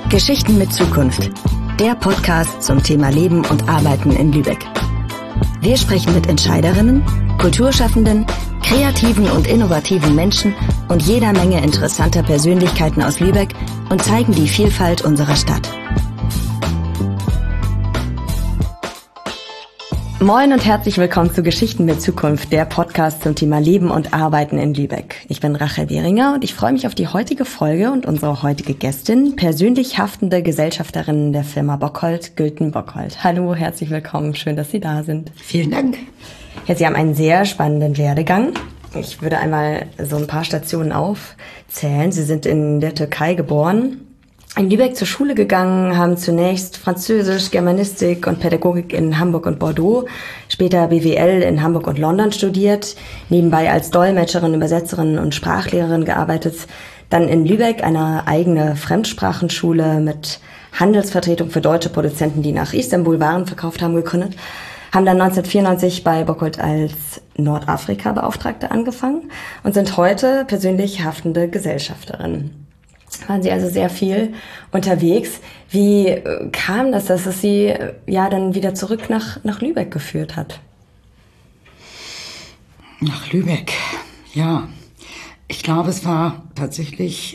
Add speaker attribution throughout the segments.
Speaker 1: Geschichten mit Zukunft. Der Podcast zum Thema Leben und Arbeiten in Lübeck. Wir sprechen mit Entscheiderinnen, Kulturschaffenden, kreativen und innovativen Menschen und jeder Menge interessanter Persönlichkeiten aus Lübeck und zeigen die Vielfalt unserer Stadt. Moin und herzlich willkommen zu Geschichten mit Zukunft, der Podcast zum Thema Leben und Arbeiten in Lübeck. Ich bin Rachel Behringer und ich freue mich auf die heutige Folge und unsere heutige Gästin, persönlich haftende Gesellschafterin der Firma Bockholt, Gülten Bockholt. Hallo, herzlich willkommen, schön, dass Sie da sind.
Speaker 2: Vielen Dank.
Speaker 1: Ja, Sie haben einen sehr spannenden Werdegang. Ich würde einmal so ein paar Stationen aufzählen. Sie sind in der Türkei geboren, in Lübeck zur Schule gegangen, haben zunächst Französisch, Germanistik und Pädagogik in Hamburg und Bordeaux, später BWL in Hamburg und London studiert, nebenbei als Dolmetscherin, Übersetzerin und Sprachlehrerin gearbeitet, dann in Lübeck eine eigene Fremdsprachenschule mit Handelsvertretung für deutsche Produzenten, die nach Istanbul Waren verkauft haben, gegründet, haben dann 1994 bei Bockholt als Nordafrika-Beauftragte angefangen und sind heute persönlich haftende Gesellschafterin. Waren Sie also sehr viel unterwegs. Wie kam das, dass es Sie ja dann wieder zurück nach Lübeck geführt hat?
Speaker 2: Nach Lübeck, ja. Ich glaube, es war tatsächlich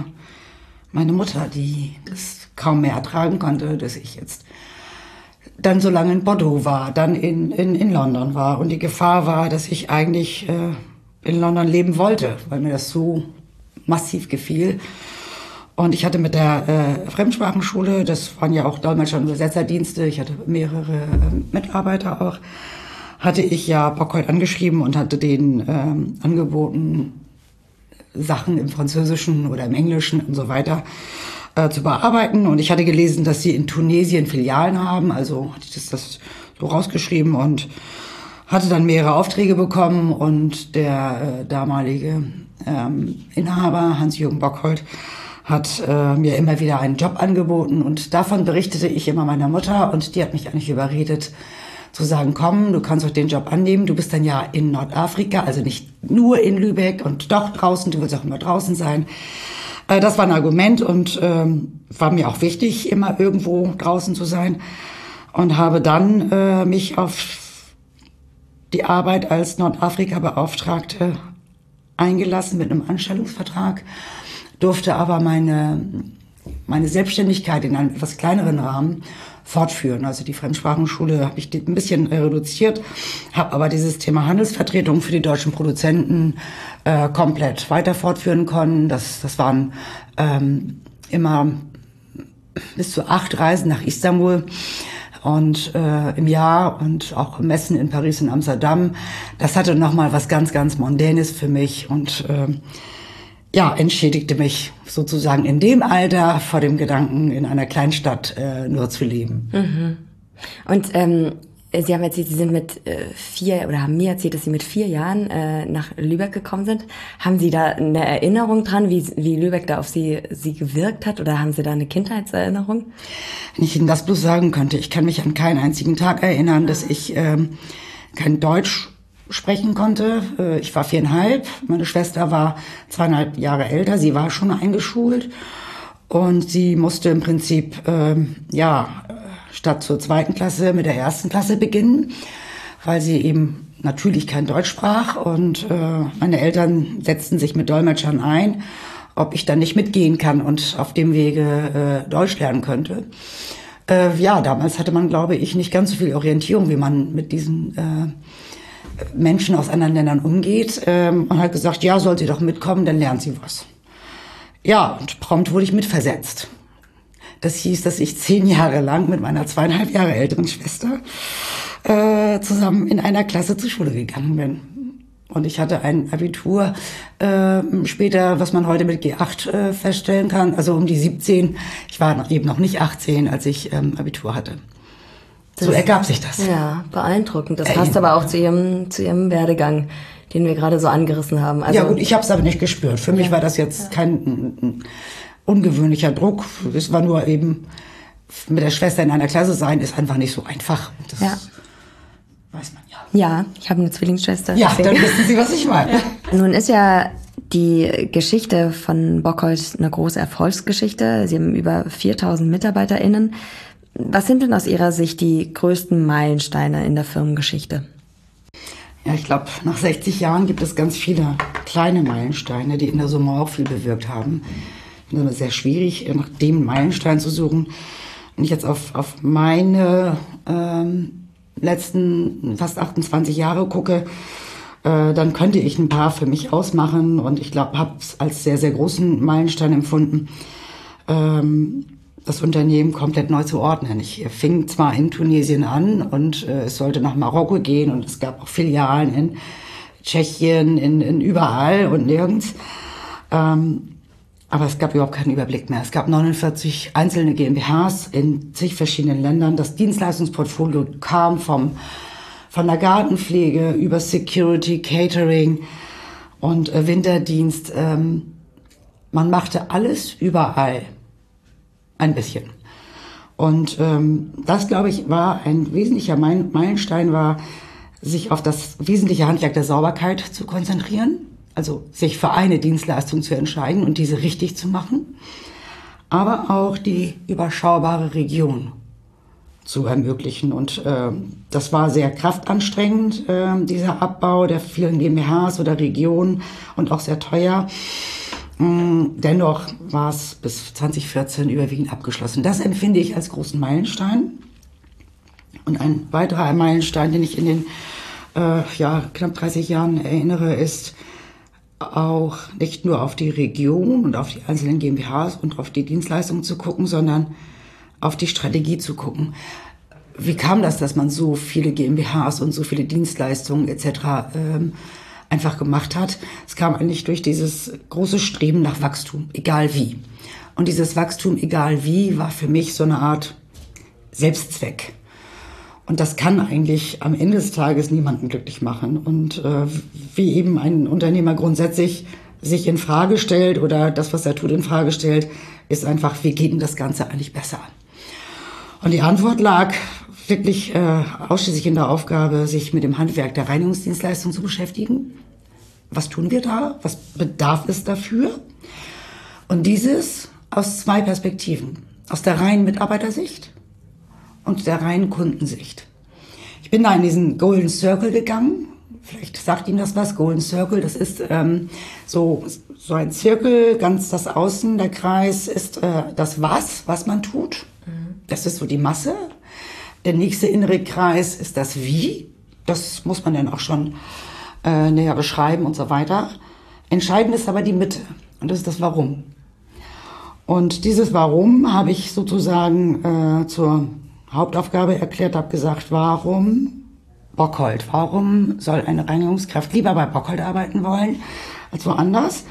Speaker 2: meine Mutter, die das kaum mehr ertragen konnte, dass ich jetzt dann so lange in Bordeaux war, dann in London war. Und die Gefahr war, dass ich eigentlich in London leben wollte, weil mir das so massiv gefiel. Und ich hatte mit der Fremdsprachenschule, das waren ja auch Dolmetscher- und Übersetzerdienste, ich hatte mehrere Mitarbeiter auch, hatte ich ja Bockholt angeschrieben und hatte denen angeboten, Sachen im Französischen oder im Englischen und so weiter zu bearbeiten. Und ich hatte gelesen, dass sie in Tunesien Filialen haben, also hatte ich das so rausgeschrieben und hatte dann mehrere Aufträge bekommen. Und der damalige Inhaber, Hans-Jürgen Bockholt, hat mir immer wieder einen Job angeboten und davon berichtete ich immer meiner Mutter und die hat mich eigentlich überredet zu sagen, komm, du kannst doch den Job annehmen, du bist dann ja in Nordafrika, also nicht nur in Lübeck und doch draußen, du willst auch immer draußen sein. Das war ein Argument und war mir auch wichtig, immer irgendwo draußen zu sein und habe dann mich auf die Arbeit als Nordafrika-Beauftragte eingelassen mit einem Anstellungsvertrag, durfte aber meine Selbstständigkeit in einem etwas kleineren Rahmen fortführen. Also die Fremdsprachenschule habe ich ein bisschen reduziert, habe aber dieses Thema Handelsvertretung für die deutschen Produzenten komplett weiter fortführen können. Das waren immer bis zu 8 Reisen nach Istanbul und im Jahr und auch Messen in Paris und Amsterdam. Das hatte nochmal was ganz, ganz Mondänes für mich und entschädigte mich sozusagen in dem Alter vor dem Gedanken, in einer Kleinstadt nur zu leben.
Speaker 1: Mhm. Und Sie haben erzählt, Sie sind haben mir erzählt, dass Sie mit 4 Jahren nach Lübeck gekommen sind. Haben Sie da eine Erinnerung dran, wie Lübeck da auf Sie gewirkt hat? Oder haben Sie da eine Kindheitserinnerung?
Speaker 2: Wenn ich Ihnen das bloß sagen könnte, ich kann mich an keinen einzigen Tag erinnern, dass ich kein Deutsch sprechen konnte. Ich war 4,5. Meine Schwester war 2,5 Jahre älter. Sie war schon eingeschult. Und sie musste im Prinzip, statt zur 2. Klasse mit der 1. Klasse beginnen, weil sie eben natürlich kein Deutsch sprach. Und meine Eltern setzten sich mit Dolmetschern ein, ob ich dann nicht mitgehen kann und auf dem Wege Deutsch lernen könnte. Damals hatte man, glaube ich, nicht ganz so viel Orientierung, wie man mit diesen Menschen aus anderen Ländern umgeht und hat gesagt, ja, soll sie doch mitkommen, dann lernt sie was. Ja, und prompt wurde ich mitversetzt. Das hieß, dass ich 10 Jahre lang mit meiner 2,5 Jahre älteren Schwester zusammen in einer Klasse zur Schule gegangen bin. Und ich hatte ein Abitur später, was man heute mit G8 feststellen kann, also um die 17. Ich war eben noch nicht 18, als ich Abitur hatte. So ergab sich das.
Speaker 1: Ja, beeindruckend. Das passt aber auch zu Ihrem Werdegang, den wir gerade so angerissen haben. Also,
Speaker 2: ja gut, ich habe es aber nicht gespürt. Für mich war das jetzt kein ungewöhnlicher Druck. Es war nur eben, mit der Schwester in einer Klasse sein, ist einfach nicht so einfach. Das weiß man ja.
Speaker 1: Ja, ich habe eine Zwillingsschwester.
Speaker 2: Ja, dann wissen Sie, was ich meine.
Speaker 1: Nun ist ja Die Geschichte von Bockhold ist eine große Erfolgsgeschichte. Sie haben über 4.000 MitarbeiterInnen. Was sind denn aus Ihrer Sicht die größten Meilensteine in der Firmengeschichte?
Speaker 2: Ja, ich glaube, nach 60 Jahren gibt es ganz viele kleine Meilensteine, die in der Summe auch viel bewirkt haben. Es ist aber sehr schwierig, nach dem Meilenstein zu suchen. Wenn ich jetzt auf meine letzten fast 28 Jahre gucke, dann könnte ich ein paar für mich ausmachen. Und ich glaube, habe es als sehr, sehr großen Meilenstein empfunden, das Unternehmen komplett neu zu ordnen. Ich fing zwar in Tunesien an und es sollte nach Marokko gehen und es gab auch Filialen in Tschechien, in überall und nirgends. Aber es gab überhaupt keinen Überblick mehr. Es gab 49 einzelne GmbHs in zig verschiedenen Ländern. Das Dienstleistungsportfolio kam von der Gartenpflege über Security, Catering und Winterdienst. Man machte alles überall ein bisschen. Und das, glaube ich, war ein wesentlicher Meilenstein, war, sich auf das wesentliche Handwerk der Sauberkeit zu konzentrieren. Also sich für eine Dienstleistung zu entscheiden und diese richtig zu machen. Aber auch die überschaubare Region zu ermöglichen. Und das war sehr kraftanstrengend, dieser Abbau der vielen GmbHs oder Regionen und auch sehr teuer. Dennoch war es bis 2014 überwiegend abgeschlossen. Das empfinde ich als großen Meilenstein. Und ein weiterer Meilenstein, den ich in den knapp 30 Jahren erinnere, ist auch nicht nur auf die Region und auf die einzelnen GmbHs und auf die Dienstleistungen zu gucken, sondern auf die Strategie zu gucken. Wie kam das, dass man so viele GmbHs und so viele Dienstleistungen etc. Einfach gemacht hat? Es kam eigentlich durch dieses große Streben nach Wachstum, egal wie. Und dieses Wachstum, egal wie, war für mich so eine Art Selbstzweck. Und das kann eigentlich am Ende des Tages niemanden glücklich machen. Und wie eben ein Unternehmer grundsätzlich sich in Frage stellt oder das, was er tut, in Frage stellt, ist einfach, wie geht denn das Ganze eigentlich besser? Und die Antwort lag wirklich ausschließlich in der Aufgabe, sich mit dem Handwerk der Reinigungsdienstleistung zu beschäftigen. Was tun wir da? Was bedarf es dafür? Und dieses aus zwei Perspektiven. Aus der reinen Mitarbeitersicht und der reinen Kundensicht. Ich bin da in diesen Golden Circle gegangen. Vielleicht sagt Ihnen das was. Golden Circle, das ist so ein Zirkel, ganz das Außen, der Kreis ist das was man tut. Das ist so die Masse. Der nächste innere Kreis ist das Wie. Das muss man dann auch schon näher beschreiben und so weiter. Entscheidend ist aber die Mitte. Und das ist das Warum. Und dieses Warum habe ich sozusagen zur Hauptaufgabe erklärt, habe gesagt, warum Bockhold? Warum soll eine Reinigungskraft lieber bei Bockhold arbeiten wollen als woanders,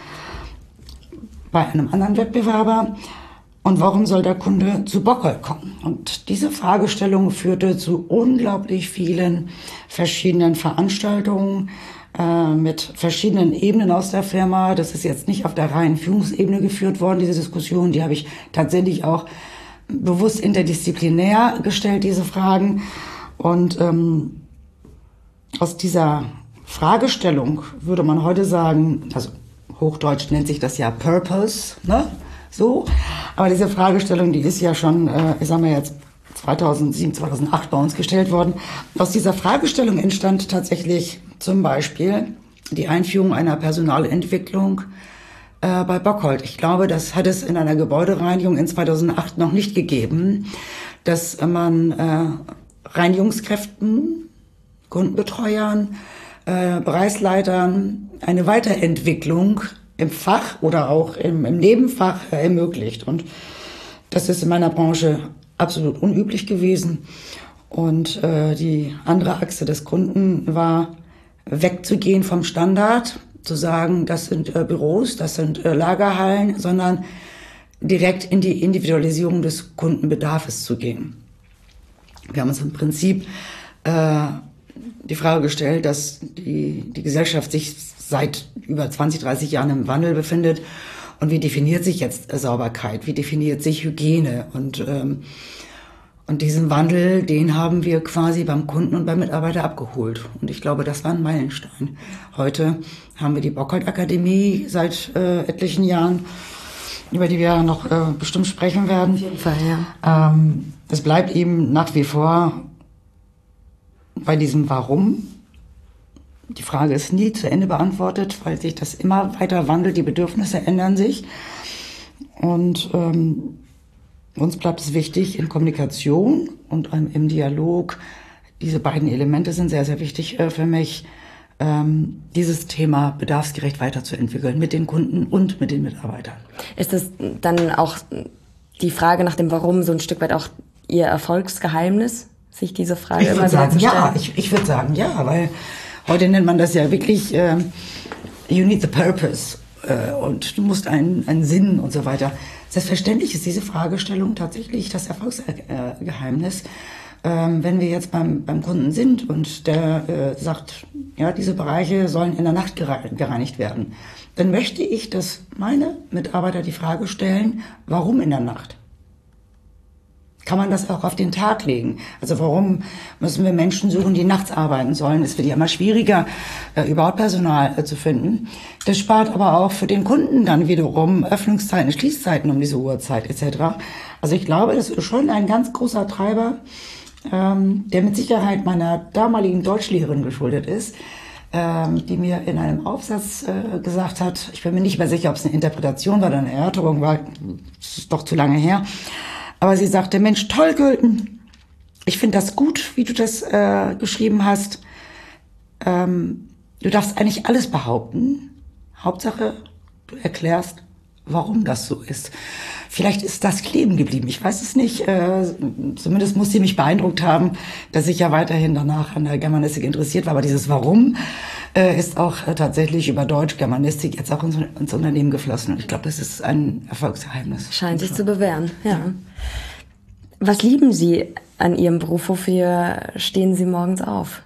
Speaker 2: bei einem anderen Wettbewerber? Und warum soll der Kunde zu Bockhold kommen? Und diese Fragestellung führte zu unglaublich vielen verschiedenen Veranstaltungen mit verschiedenen Ebenen aus der Firma. Das ist jetzt nicht auf der reinen Führungsebene geführt worden, diese Diskussion. Die habe ich tatsächlich auch bewusst interdisziplinär gestellt, diese Fragen. Und aus dieser Fragestellung würde man heute sagen, also Hochdeutsch nennt sich das ja Purpose, ne? So. Aber diese Fragestellung, die ist ja schon, ich sag mal jetzt 2007, 2008 bei uns gestellt worden. Aus dieser Fragestellung entstand tatsächlich zum Beispiel die Einführung einer Personalentwicklung bei Bockhold. Ich glaube, das hat es in einer Gebäudereinigung in 2008 noch nicht gegeben, dass man Reinigungskräften, Kundenbetreuern, Bereichsleitern eine Weiterentwicklung im Fach oder auch im Nebenfach ermöglicht. Und das ist in meiner Branche absolut unüblich gewesen. Und die andere Achse des Kunden war, wegzugehen vom Standard, zu sagen, das sind Büros, das sind Lagerhallen, sondern direkt in die Individualisierung des Kundenbedarfes zu gehen. Wir haben uns im Prinzip die Frage gestellt, dass die Gesellschaft sich seit über 20, 30 Jahren im Wandel befindet. Und wie definiert sich jetzt Sauberkeit? Wie definiert sich Hygiene? Und Und diesen Wandel, den haben wir quasi beim Kunden und beim Mitarbeiter abgeholt. Und ich glaube, das war ein Meilenstein. Heute haben wir die Bockhold-Akademie seit etlichen Jahren, über die wir noch bestimmt sprechen werden.
Speaker 1: Auf jeden Fall, ja.
Speaker 2: Es bleibt eben nach wie vor bei diesem Warum. Die Frage ist nie zu Ende beantwortet, weil sich das immer weiter wandelt, die Bedürfnisse ändern sich. Und uns bleibt es wichtig in Kommunikation und im Dialog. Diese beiden Elemente sind sehr, sehr wichtig für mich, dieses Thema bedarfsgerecht weiterzuentwickeln mit den Kunden und mit den Mitarbeitern.
Speaker 1: Ist es dann auch die Frage nach dem Warum so ein Stück weit auch Ihr Erfolgsgeheimnis, sich diese Frage immer wieder zu stellen?
Speaker 2: Ja, ich würde sagen, ja, weil heute nennt man das ja wirklich you need the purpose und du musst einen Sinn und so weiter. Selbstverständlich ist diese Fragestellung tatsächlich das Erfolgsgeheimnis. Wenn wir jetzt beim Kunden sind und der sagt, ja, diese Bereiche sollen in der Nacht gereinigt werden, dann möchte ich, dass meine Mitarbeiter die Frage stellen, warum in der Nacht? Kann man das auch auf den Tag legen? Also warum müssen wir Menschen suchen, die nachts arbeiten sollen? Es wird ja immer schwieriger, überhaupt Personal zu finden. Das spart aber auch für den Kunden dann wiederum Öffnungszeiten, Schließzeiten um diese Uhrzeit etc. Also ich glaube, das ist schon ein ganz großer Treiber, der mit Sicherheit meiner damaligen Deutschlehrerin geschuldet ist, die mir in einem Aufsatz gesagt hat, ich bin mir nicht mehr sicher, ob es eine Interpretation war oder eine Erörterung war, das ist doch zu lange her, aber sie sagte, Mensch, toll, Gülten, ich finde das gut, wie du das geschrieben hast. Du darfst eigentlich alles behaupten. Hauptsache, du erklärst, warum das so ist. Vielleicht ist das kleben geblieben, ich weiß es nicht. Zumindest muss sie mich beeindruckt haben, dass ich ja weiterhin danach an der Germanistik interessiert war. Aber dieses Warum ist auch tatsächlich über Deutsch-Germanistik jetzt auch ins Unternehmen geflossen. Und ich glaube, das ist ein Erfolgsgeheimnis.
Speaker 1: Scheint sich zu bewähren, ja. Was lieben Sie an Ihrem Beruf? Wofür stehen Sie morgens auf?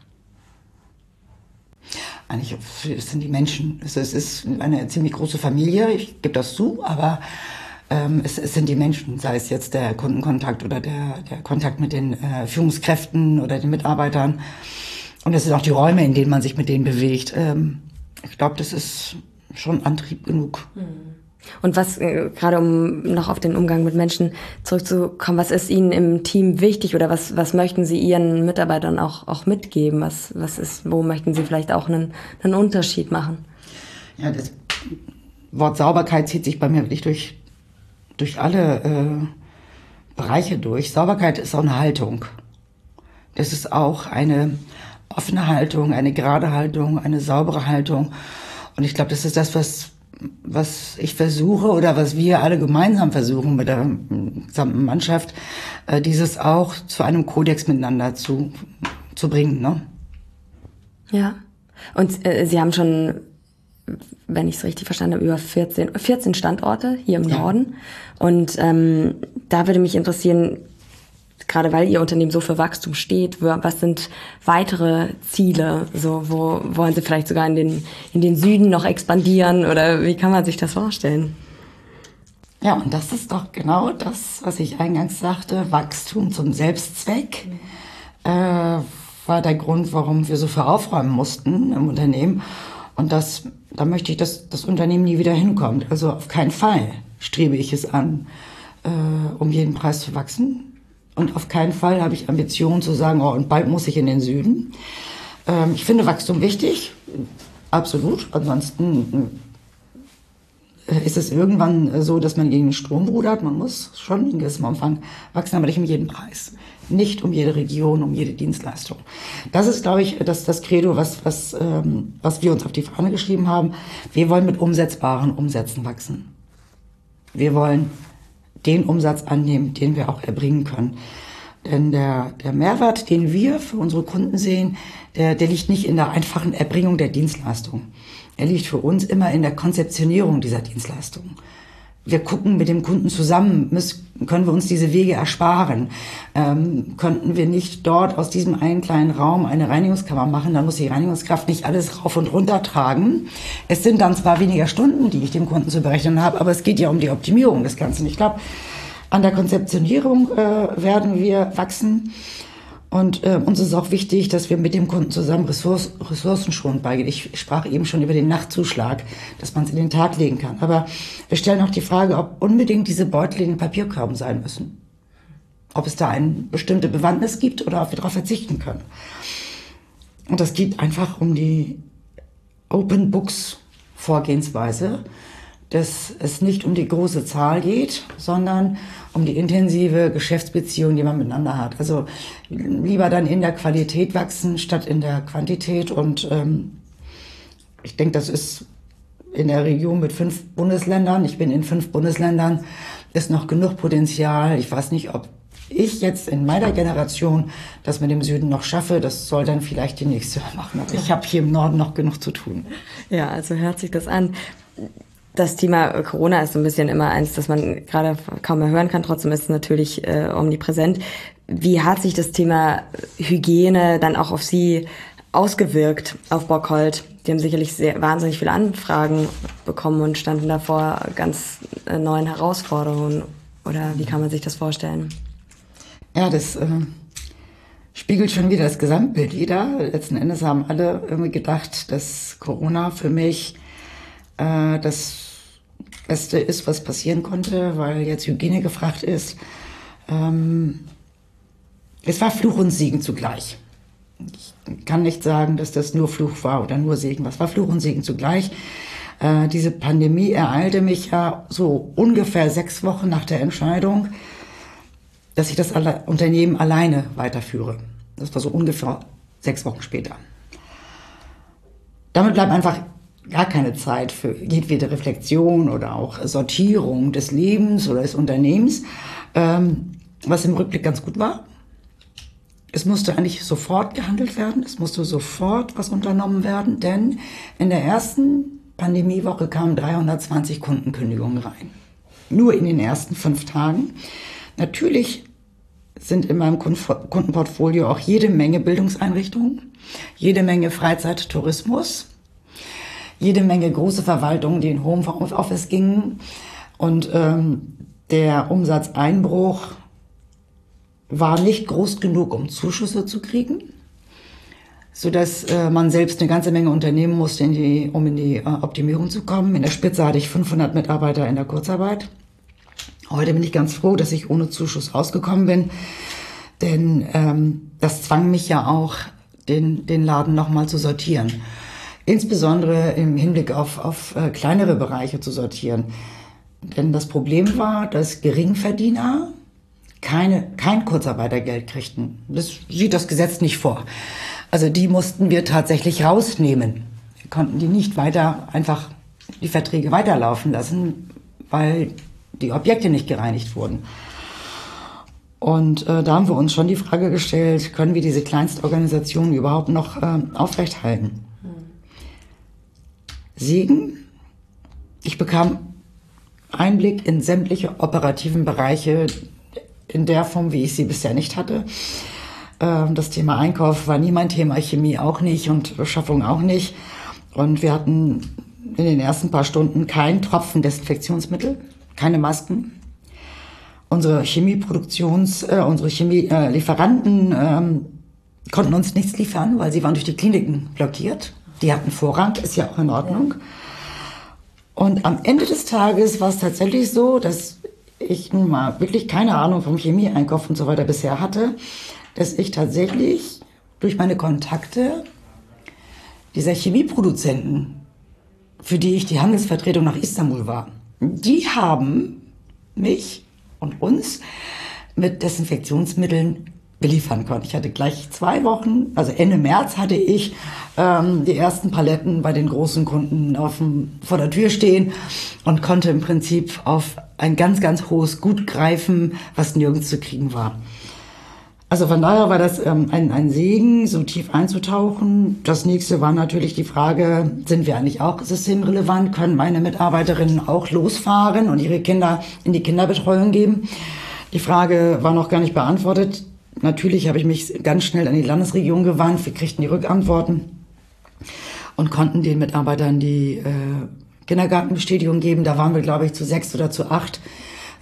Speaker 2: Eigentlich es sind die Menschen. Es ist eine ziemlich große Familie, ich gebe das zu, aber es sind die Menschen, sei es jetzt der Kundenkontakt oder der Kontakt mit den Führungskräften oder den Mitarbeitern. Und es sind auch die Räume, in denen man sich mit denen bewegt. Ich glaube, das ist schon Antrieb genug.
Speaker 1: Und was, gerade um noch auf den Umgang mit Menschen zurückzukommen, was ist Ihnen im Team wichtig oder was möchten Sie Ihren Mitarbeitern auch mitgeben? Wo möchten Sie vielleicht auch einen Unterschied machen?
Speaker 2: Ja, das Wort Sauberkeit zieht sich bei mir wirklich durch alle Bereiche durch. Sauberkeit ist auch eine Haltung. Das ist auch eine offene Haltung, eine gerade Haltung, eine saubere Haltung. Und ich glaube, das ist das, was ich versuche oder was wir alle gemeinsam versuchen mit der gesamten Mannschaft, dieses auch zu einem Kodex miteinander zu bringen, ne? Ja.
Speaker 1: Und Sie haben schon, wenn ich es richtig verstanden habe, über 14 Standorte hier im Norden. Und da würde mich interessieren, gerade weil Ihr Unternehmen so für Wachstum steht, was sind weitere Ziele? So, wo wollen Sie vielleicht sogar in den Süden noch expandieren oder wie kann man sich das vorstellen?
Speaker 2: Ja, und das ist doch genau das, was ich eingangs sagte, Wachstum zum Selbstzweck war der Grund, warum wir so viel aufräumen mussten im Unternehmen. Und da möchte ich, dass das Unternehmen nie wieder hinkommt. Also auf keinen Fall strebe ich es an, um jeden Preis zu wachsen. Und auf keinen Fall habe ich Ambitionen zu sagen, oh, und bald muss ich in den Süden. Ich finde Wachstum wichtig, absolut. Ansonsten ist es irgendwann so, dass man gegen den Strom rudert. Man muss schon in gewissem Umfang wachsen, aber nicht um jeden Preis. Nicht um jede Region, um jede Dienstleistung. Das ist, glaube ich, das Credo, was wir uns auf die Fahne geschrieben haben. Wir wollen mit umsetzbaren Umsätzen wachsen. Wir wollen den Umsatz annehmen, den wir auch erbringen können. Denn der Mehrwert, den wir für unsere Kunden sehen, der liegt nicht in der einfachen Erbringung der Dienstleistung. Er liegt für uns immer in der Konzeptionierung dieser Dienstleistung. Wir gucken mit dem Kunden zusammen, können wir uns diese Wege ersparen? Könnten wir nicht dort aus diesem einen kleinen Raum eine Reinigungskammer machen? Dann muss die Reinigungskraft nicht alles rauf und runter tragen. Es sind dann zwar weniger Stunden, die ich dem Kunden zu berechnen habe, aber es geht ja um die Optimierung des Ganzen. Ich glaube, An der Konzeptionierung werden wir wachsen. Und uns ist auch wichtig, dass wir mit dem Kunden zusammen ressourcenschonend beigehen. Ich sprach eben schon über den Nachtzuschlag, dass man es in den Tag legen kann. Aber wir stellen auch die Frage, ob unbedingt diese Beutel in den Papierkörben sein müssen. Ob es da eine bestimmte Bewandtnis gibt oder ob wir darauf verzichten können. Und das geht einfach um die Open Books Vorgehensweise, dass es nicht um die große Zahl geht, sondern um die intensive Geschäftsbeziehung, die man miteinander hat. Also lieber dann in der Qualität wachsen, statt in der Quantität. Und ich denke, das ist in der Region mit 5 Bundesländern, ich bin in 5 Bundesländern, ist noch genug Potenzial. Ich weiß nicht, ob ich jetzt in meiner Generation das mit dem Süden noch schaffe. Das soll dann vielleicht die nächste machen. Aber ich habe hier im Norden noch genug zu tun.
Speaker 1: Ja, also hört sich das an. Das Thema Corona ist so ein bisschen immer eins, das man gerade kaum mehr hören kann. Trotzdem ist es natürlich omnipräsent. Wie hat sich das Thema Hygiene dann auch auf Sie ausgewirkt, auf Bockhold? Die haben sicherlich wahnsinnig viele Anfragen bekommen und standen da vor ganz neuen Herausforderungen. Oder wie kann man sich das vorstellen?
Speaker 2: Ja, das spiegelt schon wieder das Gesamtbild wider. Letzten Endes haben alle irgendwie gedacht, dass Corona für mich das Beste ist, was passieren konnte, weil jetzt Hygiene gefragt ist. Es war Fluch und Segen zugleich. Ich kann nicht sagen, dass das nur Fluch war oder nur Segen. Was war Fluch und Segen zugleich? Diese Pandemie ereilte mich ja so ungefähr 6 Wochen nach der Entscheidung, dass ich das Unternehmen alleine weiterführe. Das war so ungefähr 6 Wochen später. Damit bleibt einfach gar keine Zeit für jedwede Reflexion oder auch Sortierung des Lebens oder des Unternehmens, was im Rückblick ganz gut war. Es musste eigentlich sofort gehandelt werden, es musste sofort was unternommen werden, denn in der ersten Pandemiewoche kamen 320 Kundenkündigungen rein. Nur in den ersten 5 Tagen. Natürlich sind in meinem Kundenportfolio auch jede Menge Bildungseinrichtungen, jede Menge Freizeittourismus, jede Menge große Verwaltungen, die in Homeoffice gingen. Und der Umsatzeinbruch war nicht groß genug, um Zuschüsse zu kriegen, sodass man selbst eine ganze Menge unternehmen musste, um in die Optimierung zu kommen. In der Spitze hatte ich 500 Mitarbeiter in der Kurzarbeit. Heute bin ich ganz froh, dass ich ohne Zuschuss rausgekommen bin, denn das zwang mich ja auch, den Laden nochmal zu sortieren. Insbesondere im Hinblick auf kleinere Bereiche zu sortieren. Denn das Problem war, dass Geringverdiener kein Kurzarbeitergeld kriegten. Das sieht das Gesetz nicht vor. Also die mussten wir tatsächlich rausnehmen. Wir konnten die nicht weiter einfach die Verträge weiterlaufen lassen, weil die Objekte nicht gereinigt wurden. Und da haben wir uns schon die Frage gestellt, können wir diese Kleinstorganisationen überhaupt noch aufrechthalten? Segen, ich bekam Einblick in sämtliche operativen Bereiche in der Form, wie ich sie bisher nicht hatte. Das Thema Einkauf war nie mein Thema, Chemie auch nicht und Beschaffung auch nicht. Und wir hatten in den ersten paar Stunden keinen Tropfen Desinfektionsmittel, keine Masken. Unsere Chemielieferanten konnten uns nichts liefern, weil sie waren durch die Kliniken blockiert. Die hatten Vorrang, ist ja auch in Ordnung. Und am Ende des Tages war es tatsächlich so, dass ich nun mal wirklich keine Ahnung vom Chemieeinkauf und so weiter bisher hatte, dass ich tatsächlich durch meine Kontakte dieser Chemieproduzenten, für die ich die Handelsvertretung nach Istanbul war, die haben mich und uns mit Desinfektionsmitteln beliefern können. Ich hatte gleich 2 Wochen, also Ende März hatte ich die ersten Paletten bei den großen Kunden vor der Tür stehen und konnte im Prinzip auf ein ganz, ganz hohes Gut greifen, was nirgends zu kriegen war. Also von daher war das ein Segen, so tief einzutauchen. Das nächste war natürlich die Frage, sind wir eigentlich auch systemrelevant? Können meine Mitarbeiterinnen auch losfahren und ihre Kinder in die Kinderbetreuung geben? Die Frage war noch gar nicht beantwortet. Natürlich habe ich mich ganz schnell an die Landesregierung gewandt. Wir kriegten die Rückantworten und konnten den Mitarbeitern die Kindergartenbestätigung geben. Da waren wir, glaube ich, zu 6 oder zu 8.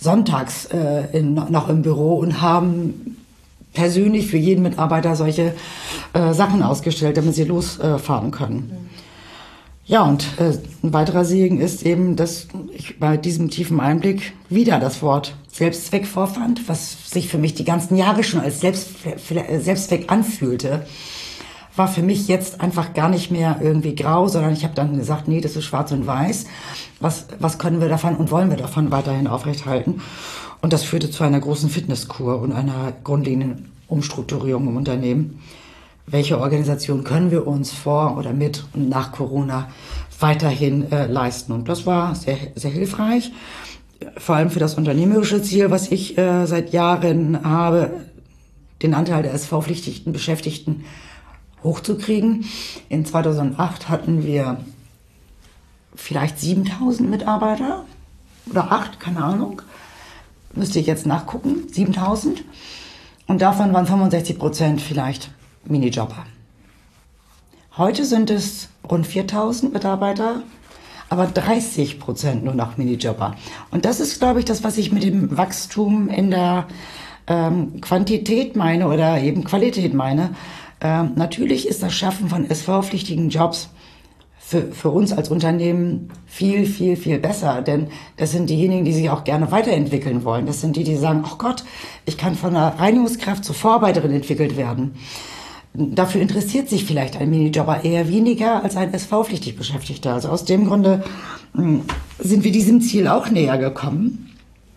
Speaker 2: sonntags noch im Büro und haben persönlich für jeden Mitarbeiter solche Sachen ausgestellt, damit sie losfahren können. Ja, und ein weiterer Segen ist eben, dass ich bei diesem tiefen Einblick wieder das Wort Selbstzweck vorfand, was sich für mich die ganzen Jahre schon als Selbstzweck anfühlte, war für mich jetzt einfach gar nicht mehr irgendwie grau, sondern ich habe dann gesagt, nee, das ist schwarz und weiß. Was können wir davon und wollen wir davon weiterhin aufrechthalten? Und das führte zu einer großen Fitnesskur und einer grundlegenden Umstrukturierung im Unternehmen. Welche Organisation können wir uns vor oder mit und nach Corona weiterhin leisten? Und das war sehr, sehr hilfreich, vor allem für das unternehmerische Ziel, was ich seit Jahren habe, den Anteil der SV-pflichtigen Beschäftigten hochzukriegen. In 2008 hatten wir vielleicht 7.000 Mitarbeiter oder 8, keine Ahnung. Müsste ich jetzt nachgucken, 7.000. Und davon waren 65% vielleicht Minijobber. Heute sind es rund 4.000 Mitarbeiter, aber 30% nur noch Minijobber. Und das ist, glaube ich, das, was ich mit dem Wachstum in der Quantität meine oder eben Qualität meine. Natürlich ist das Schaffen von SV-pflichtigen Jobs für uns als Unternehmen viel, viel, viel besser. Denn das sind diejenigen, die sich auch gerne weiterentwickeln wollen. Das sind die, die sagen, oh Gott, ich kann von einer Reinigungskraft zur Vorarbeiterin entwickelt werden. Dafür interessiert sich vielleicht ein Minijobber eher weniger als ein SV-pflichtig Beschäftigter. Also aus dem Grunde sind wir diesem Ziel auch näher gekommen.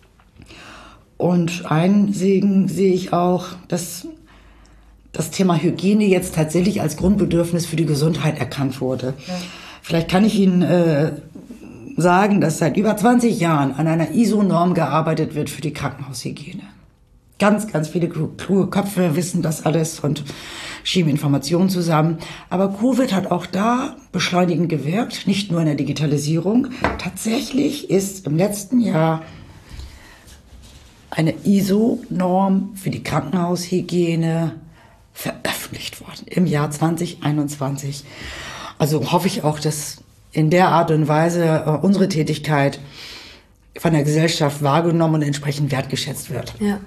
Speaker 2: Und ein Segen sehe ich auch, dass das Thema Hygiene jetzt tatsächlich als Grundbedürfnis für die Gesundheit erkannt wurde. Ja. Vielleicht kann ich Ihnen sagen, dass seit über 20 Jahren an einer ISO-Norm gearbeitet wird für die Krankenhaushygiene. Ganz, ganz viele kluge Köpfe wissen das alles und schieben Informationen zusammen. Aber Covid hat auch da beschleunigend gewirkt, nicht nur in der Digitalisierung. Tatsächlich ist im letzten Jahr eine ISO-Norm für die Krankenhaushygiene veröffentlicht worden im Jahr 2021. Also hoffe ich auch, dass in der Art und Weise unsere Tätigkeit von der Gesellschaft wahrgenommen und entsprechend wertgeschätzt wird.
Speaker 1: Ja.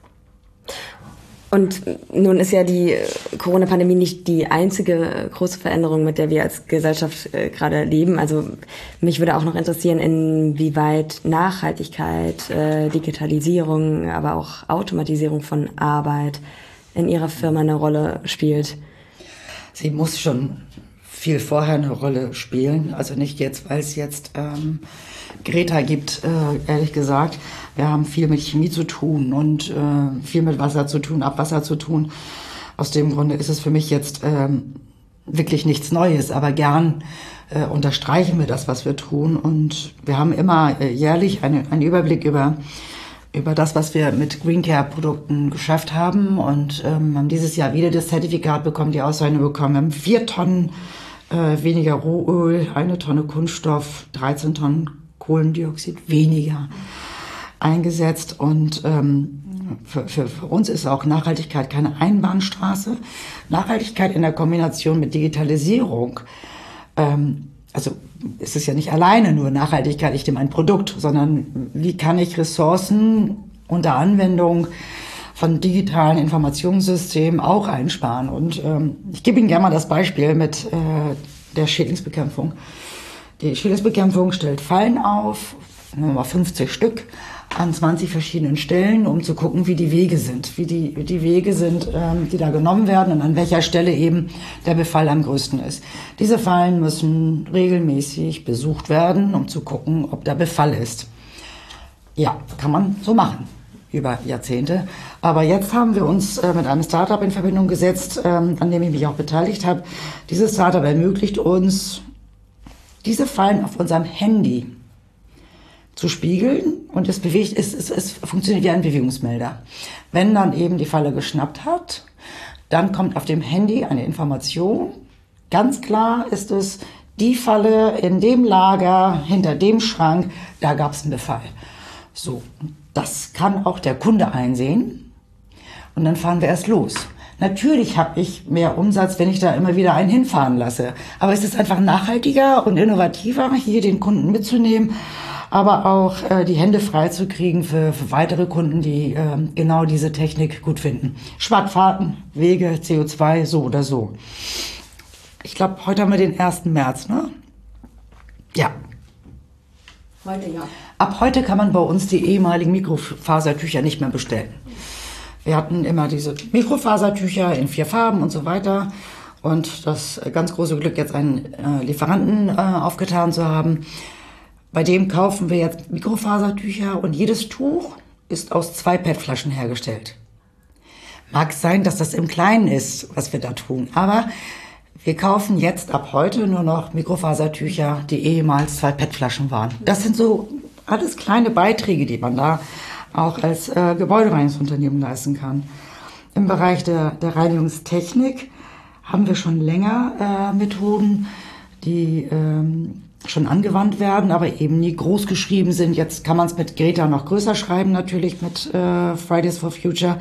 Speaker 1: Und nun ist ja die Corona-Pandemie nicht die einzige große Veränderung, mit der wir als Gesellschaft gerade leben. Also mich würde auch noch interessieren, inwieweit Nachhaltigkeit, Digitalisierung, aber auch Automatisierung von Arbeit in Ihrer Firma eine Rolle spielt.
Speaker 2: Sie muss schon viel vorher eine Rolle spielen. Also nicht jetzt, weil es jetzt Greta gibt, ehrlich gesagt. Wir haben viel mit Chemie zu tun und viel mit Wasser zu tun, Abwasser zu tun. Aus dem Grunde ist es für mich jetzt wirklich nichts Neues, aber gern unterstreichen wir das, was wir tun. Und wir haben immer jährlich einen Überblick über das, was wir mit Green Care-Produkten geschafft haben und haben dieses Jahr wieder das Zertifikat bekommen, die Auszeichnung bekommen. Wir haben 4 Tonnen weniger Rohöl, 1 Tonne Kunststoff, 13 Tonnen Kohlendioxid weniger eingesetzt. Und für uns ist auch Nachhaltigkeit keine Einbahnstraße. Nachhaltigkeit in der Kombination mit Digitalisierung, also es ist ja nicht alleine nur Nachhaltigkeit, ich nehme ein Produkt, sondern wie kann ich Ressourcen unter Anwendung von digitalen Informationssystemen auch einsparen. Und ich gebe Ihnen gerne mal das Beispiel mit der Schädlingsbekämpfung. Die Schädlingsbekämpfung stellt Fallen auf, nehmen wir mal 50 Stück, an 20 verschiedenen Stellen, um zu gucken, wie die Wege sind. Wie die Wege sind, die da genommen werden und an welcher Stelle eben der Befall am größten ist. Diese Fallen müssen regelmäßig besucht werden, um zu gucken, ob der Befall ist. Ja, kann man so machen über Jahrzehnte. Aber jetzt haben wir uns mit einem Startup in Verbindung gesetzt, an dem ich mich auch beteiligt habe. Dieses Startup ermöglicht uns, diese Fallen auf unserem Handy zu spiegeln und es funktioniert wie ein Bewegungsmelder. Wenn dann eben die Falle geschnappt hat, dann kommt auf dem Handy eine Information. Ganz klar ist es, die Falle in dem Lager, hinter dem Schrank, da gab es einen Befall. So, das kann auch der Kunde einsehen und dann fahren wir erst los. Natürlich habe ich mehr Umsatz, wenn ich da immer wieder einen hinfahren lasse. Aber es ist einfach nachhaltiger und innovativer, hier den Kunden mitzunehmen, aber auch die Hände frei zu kriegen für weitere Kunden, die genau diese Technik gut finden. Schwattfahrten, Wege, CO2, so oder so. Ich glaube, heute haben wir den 1. März, ne? Ja.
Speaker 1: Heute ja.
Speaker 2: Ab heute kann man bei uns die ehemaligen Mikrofasertücher nicht mehr bestellen. Wir hatten immer diese Mikrofasertücher in 4 Farben und so weiter. Und das ganz große Glück, jetzt einen Lieferanten aufgetan zu haben. Bei dem kaufen wir jetzt Mikrofasertücher und jedes Tuch ist aus 2 PET-Flaschen hergestellt. Mag sein, dass das im Kleinen ist, was wir da tun, aber wir kaufen jetzt ab heute nur noch Mikrofasertücher, die ehemals 2 PET-Flaschen waren. Das sind so alles kleine Beiträge, die man da auch als Gebäudereinigungsunternehmen leisten kann. Im Bereich der Reinigungstechnik haben wir schon länger Methoden, die schon angewandt werden, aber eben nie groß geschrieben sind. Jetzt kann man es mit Greta noch größer schreiben, natürlich mit Fridays for Future.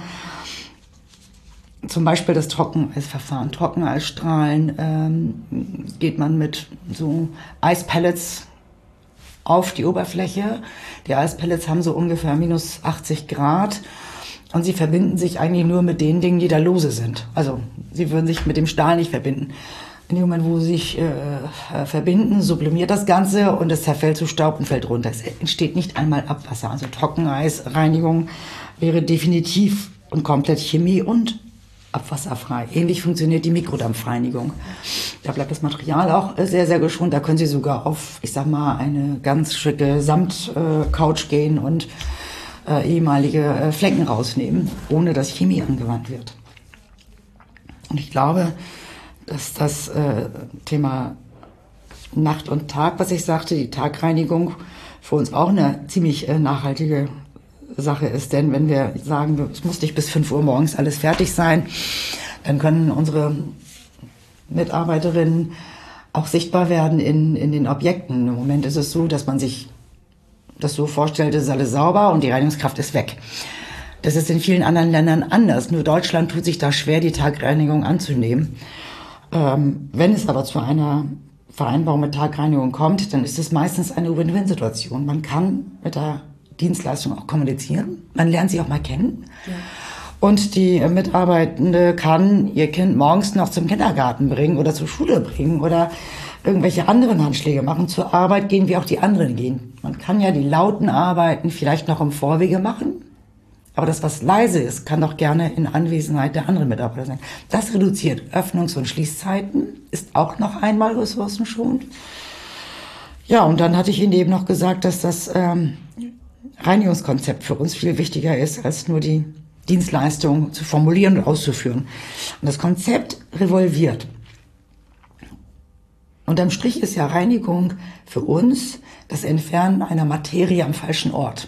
Speaker 2: Zum Beispiel das Trockeneisverfahren. Trockeneisstrahlen geht man mit so Eispellets auf die Oberfläche. Die Eispellets haben so ungefähr minus 80 Grad und sie verbinden sich eigentlich nur mit den Dingen, die da lose sind. Also sie würden sich mit dem Stahl nicht verbinden. In dem Moment, wo sie sich verbinden, sublimiert das Ganze und es zerfällt zu Staub und fällt runter. Es entsteht nicht einmal Abwasser. Also Trockeneisreinigung wäre definitiv und komplett Chemie und abwasserfrei. Ähnlich funktioniert die Mikrodampfreinigung. Da bleibt das Material auch sehr, sehr geschont. Da können Sie sogar auf, ich sag mal, eine ganz schicke Samtcouch gehen und ehemalige Flecken rausnehmen, ohne dass Chemie angewandt wird. Und ich glaube, dass das Thema Nacht und Tag, was ich sagte, die Tagreinigung für uns auch eine ziemlich nachhaltige Sache ist. Denn wenn wir sagen, es muss nicht bis 5 Uhr morgens alles fertig sein, dann können unsere Mitarbeiterinnen auch sichtbar werden in den Objekten. Im Moment ist es so, dass man sich das so vorstellt, es ist alles sauber und die Reinigungskraft ist weg. Das ist in vielen anderen Ländern anders. Nur Deutschland tut sich da schwer, die Tagreinigung anzunehmen. Wenn es aber zu einer Vereinbarung mit Tagreinigung kommt, dann ist es meistens eine Win-Win-Situation. Man kann mit der Dienstleistung auch kommunizieren. Man lernt sie auch mal kennen. Ja. Und die Mitarbeitende kann ihr Kind morgens noch zum Kindergarten bringen oder zur Schule bringen oder irgendwelche anderen Handschläge machen. Zur Arbeit gehen, wie auch die anderen gehen. Man kann ja die lauten Arbeiten vielleicht noch im Vorwege machen. Aber das, was leise ist, kann doch gerne in Anwesenheit der anderen Mitarbeiter sein. Das reduziert Öffnungs- und Schließzeiten, ist auch noch einmal ressourcenschonend. Ja, und dann hatte ich Ihnen eben noch gesagt, dass das Reinigungskonzept für uns viel wichtiger ist, als nur die Dienstleistung zu formulieren und auszuführen. Und das Konzept revolviert. Unterm Strich ist ja Reinigung für uns das Entfernen einer Materie am falschen Ort.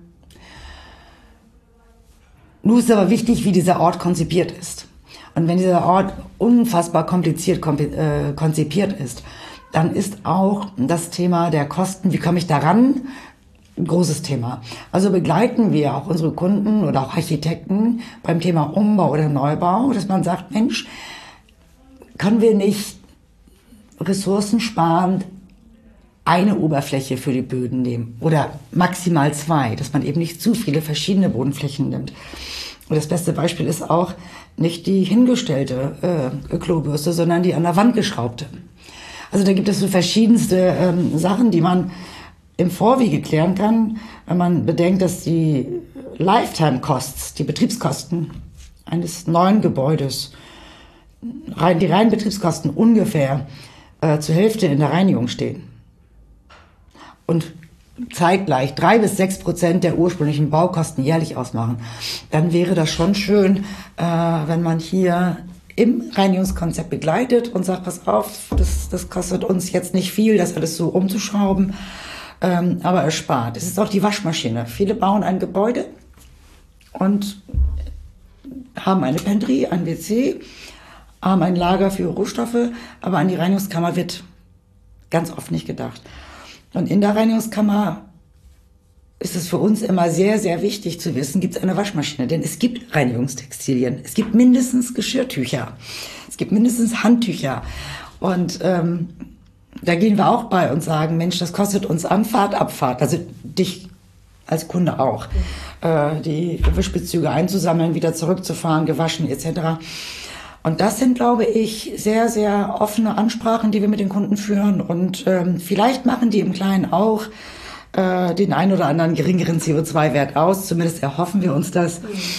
Speaker 2: Nun ist aber wichtig, wie dieser Ort konzipiert ist. Und wenn dieser Ort unfassbar kompliziert konzipiert ist, dann ist auch das Thema der Kosten, wie komme ich daran, ein großes Thema. Also begleiten wir auch unsere Kunden oder auch Architekten beim Thema Umbau oder Neubau, dass man sagt, Mensch, können wir nicht ressourcensparend eine Oberfläche für die Böden nehmen oder maximal 2, dass man eben nicht zu viele verschiedene Bodenflächen nimmt. Und das beste Beispiel ist auch nicht die hingestellte Klobürste, sondern die an der Wand geschraubte. Also da gibt es so verschiedenste Sachen, die man im Vorwege klären kann, wenn man bedenkt, dass die Lifetime Costs, die Betriebskosten eines neuen Gebäudes, die reinen Betriebskosten ungefähr zur Hälfte in der Reinigung stehen. Und zeitgleich 3-6% der ursprünglichen Baukosten jährlich ausmachen, dann wäre das schon schön, wenn man hier im Reinigungskonzept begleitet und sagt, pass auf, das kostet uns jetzt nicht viel, das alles so umzuschrauben, aber es spart. Es ist auch die Waschmaschine. Viele bauen ein Gebäude und haben eine Pantry, ein WC, haben ein Lager für Rohstoffe, aber an die Reinigungskammer wird ganz oft nicht gedacht. Und in der Reinigungskammer ist es für uns immer sehr, sehr wichtig zu wissen, gibt es eine Waschmaschine? Denn es gibt Reinigungstextilien. Es gibt mindestens Geschirrtücher. Es gibt mindestens Handtücher. Und da gehen wir auch bei und sagen, Mensch, das kostet uns Anfahrt, Abfahrt. Also dich als Kunde auch. Die Wischbezüge einzusammeln, wieder zurückzufahren, gewaschen etc. Und das sind, glaube ich, sehr, sehr offene Ansprachen, die wir mit den Kunden führen. Und vielleicht machen die im Kleinen auch den ein oder anderen geringeren CO2-Wert aus. Zumindest erhoffen wir uns das.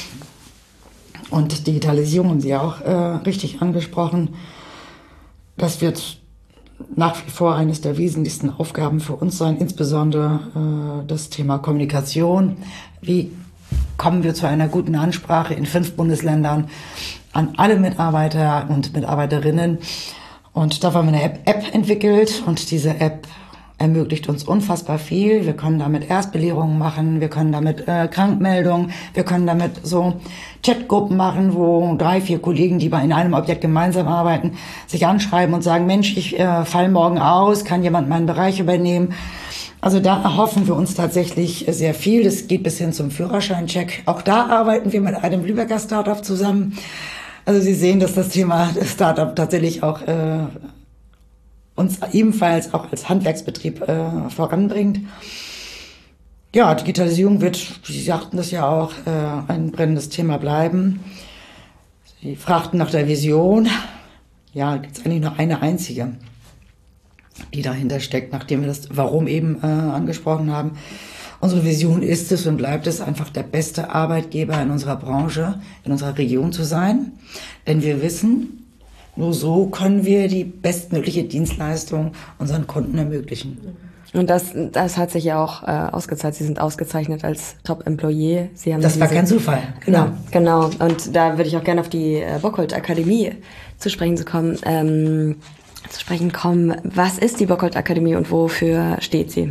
Speaker 2: Und Digitalisierung haben Sie ja auch richtig angesprochen. Das wird nach wie vor eines der wesentlichsten Aufgaben für uns sein, insbesondere das Thema Kommunikation. Wie kommen wir zu einer guten Ansprache in 5 Bundesländern an alle Mitarbeiter und Mitarbeiterinnen? Und da haben wir eine App entwickelt und diese App ermöglicht uns unfassbar viel. Wir können damit Erstbelehrungen machen, wir können damit Krankmeldungen, wir können damit so Chatgruppen machen, wo 3, 4 Kollegen, die in einem Objekt gemeinsam arbeiten, sich anschreiben und sagen, Mensch, ich fall morgen aus, kann jemand meinen Bereich übernehmen? Also da erhoffen wir uns tatsächlich sehr viel. Das geht bis hin zum Führerscheincheck. Auch da arbeiten wir mit einem Lübecker Startup zusammen. Also Sie sehen, dass das Thema Startup tatsächlich auch uns ebenfalls auch als Handwerksbetrieb voranbringt. Ja, Digitalisierung wird, Sie sagten das ja auch, ein brennendes Thema bleiben. Sie fragten nach der Vision. Ja, gibt es eigentlich nur eine einzige, die dahinter steckt, nachdem wir das Warum eben angesprochen haben. Unsere Vision ist es und bleibt es, einfach der beste Arbeitgeber in unserer Branche, in unserer Region zu sein. Denn wir wissen, nur so können wir die bestmögliche Dienstleistung unseren Kunden ermöglichen.
Speaker 1: Und das hat sich ja auch ausgezeichnet. Sie sind ausgezeichnet als Top-Employee.
Speaker 2: Das war kein Zufall. Genau.
Speaker 1: Ja, genau. Und da würde ich auch gerne auf die Bockhold Akademie zu sprechen kommen. Was ist die Bockhold Akademie und wofür steht sie?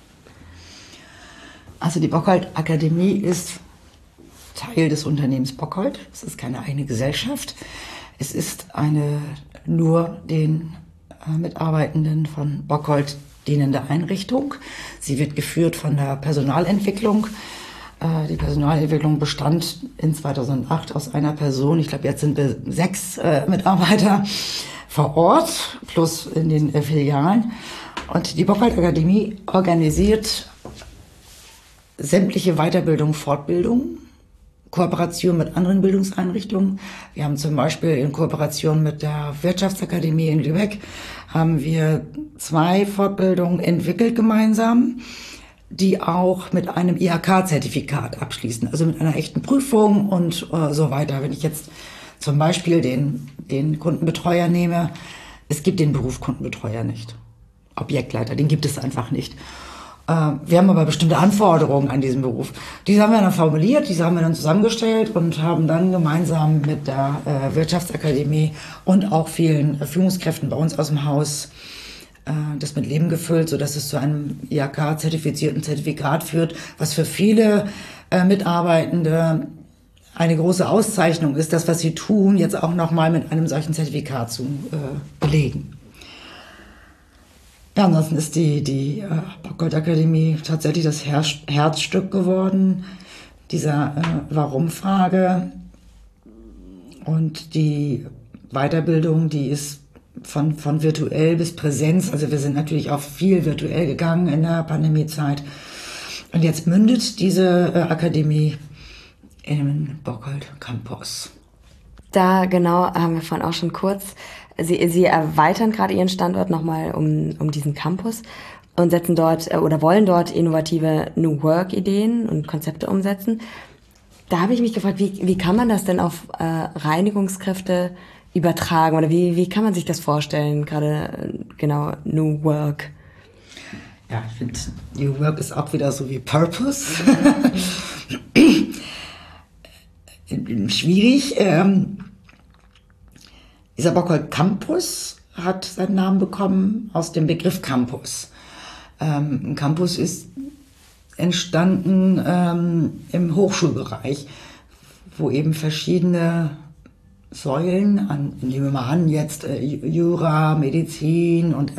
Speaker 2: Also die Bockhold Akademie ist Teil des Unternehmens Bockhold. Es ist keine eigene Gesellschaft. Es ist eine nur den Mitarbeitenden von Bockhold dienende Einrichtung. Sie wird geführt von der Personalentwicklung. Die Personalentwicklung bestand in 2008 aus einer Person. Ich glaube, jetzt sind wir 6 Mitarbeiter vor Ort plus in den Filialen. Und die Bockhold Akademie organisiert sämtliche Weiterbildung, Fortbildung, Kooperation mit anderen Bildungseinrichtungen. Wir haben zum Beispiel in Kooperation mit der Wirtschaftsakademie in Lübeck haben wir 2 Fortbildungen entwickelt gemeinsam, die auch mit einem IHK-Zertifikat abschließen, also mit einer echten Prüfung und so weiter. Wenn ich jetzt zum Beispiel den Kundenbetreuer nehme, es gibt den Beruf Kundenbetreuer nicht. Objektleiter, den gibt es einfach nicht. Wir haben aber bestimmte Anforderungen an diesen Beruf. Diese haben wir dann formuliert, diese haben wir dann zusammengestellt und haben dann gemeinsam mit der Wirtschaftsakademie und auch vielen Führungskräften bei uns aus dem Haus das mit Leben gefüllt, sodass es zu einem IHK-zertifizierten Zertifikat führt, was für viele Mitarbeitende eine große Auszeichnung ist, das, was sie tun, jetzt auch nochmal mit einem solchen Zertifikat zu belegen. Ja, ansonsten ist die Bockhold Akademie tatsächlich das Herzstück geworden, dieser Warum-Frage. Und die Weiterbildung, die ist von virtuell bis Präsenz. Also wir sind natürlich auch viel virtuell gegangen in der Pandemiezeit. Und jetzt mündet diese Akademie im Bockhold Campus.
Speaker 1: Da genau haben wir vorhin auch schon kurz. Sie erweitern gerade Ihren Standort nochmal um diesen Campus und setzen dort oder wollen dort innovative New Work-Ideen und Konzepte umsetzen. Da habe ich mich gefragt, wie kann man das denn auf Reinigungskräfte übertragen oder wie kann man sich das vorstellen, gerade genau New Work?
Speaker 2: Ja, ich finde, New Work ist auch wieder so wie Purpose. Schwierig. Dieser Bockhold Campus hat seinen Namen bekommen aus dem Begriff Campus. Ein Campus ist entstanden im Hochschulbereich, wo eben verschiedene Säulen, nehmen wir mal an, jetzt Jura, Medizin und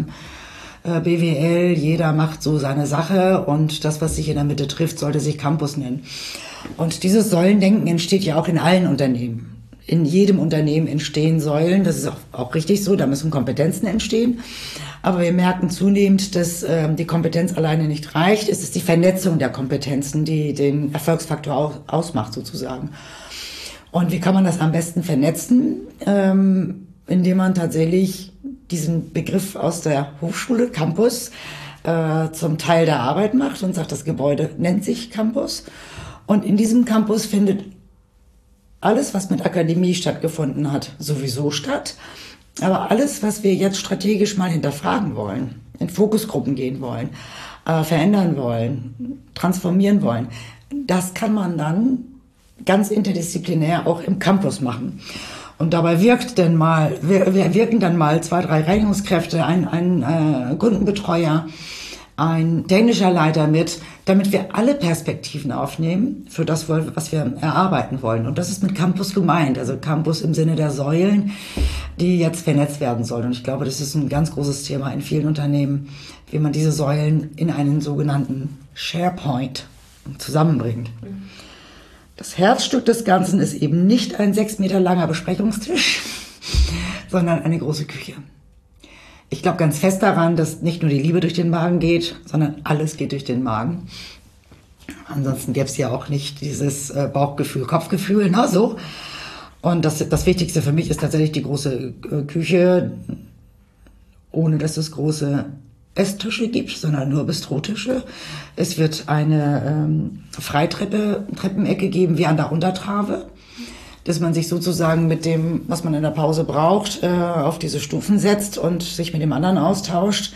Speaker 2: BWL, jeder macht so seine Sache und das, was sich in der Mitte trifft, sollte sich Campus nennen. Und dieses Säulendenken entsteht ja auch in allen Unternehmen. in jedem Unternehmen entstehen Säulen. Das ist auch richtig so, da müssen Kompetenzen entstehen. Aber wir merken zunehmend, dass die Kompetenz alleine nicht reicht. Es ist die Vernetzung der Kompetenzen, die den Erfolgsfaktor ausmacht sozusagen. Und wie kann man das am besten vernetzen? Indem man tatsächlich diesen Begriff aus der Hochschule, Campus, zum Teil der Arbeit macht und sagt, das Gebäude nennt sich Campus. Und in diesem Campus findet alles, was mit Akademie stattgefunden hat, sowieso statt. Aber alles, was wir jetzt strategisch mal hinterfragen wollen, in Fokusgruppen gehen wollen, verändern wollen, transformieren wollen, das kann man dann ganz interdisziplinär auch im Campus machen. Und dabei wirken dann mal 2, 3 Reinigungskräfte, ein Kundenbetreuer, ein technischer Leiter mit, damit wir alle Perspektiven aufnehmen für das, was wir erarbeiten wollen. Und das ist mit Campus gemeint, also Campus im Sinne der Säulen, die jetzt vernetzt werden sollen. Und ich glaube, das ist ein ganz großes Thema in vielen Unternehmen, wie man diese Säulen in einen sogenannten SharePoint zusammenbringt. Das Herzstück des Ganzen ist eben nicht ein 6 Meter langer Besprechungstisch, sondern eine große Küche. Ich glaube ganz fest daran, dass nicht nur die Liebe durch den Magen geht, sondern alles geht durch den Magen. Ansonsten gäbe es ja auch nicht dieses Bauchgefühl, Kopfgefühl, na so. Und das Wichtigste für mich ist tatsächlich die große Küche, ohne dass es große Esstische gibt, sondern nur Bistrotische. Es wird eine Treppenecke geben wie an der Untertrave, dass man sich sozusagen mit dem, was man in der Pause braucht, auf diese Stufen setzt und sich mit dem anderen austauscht.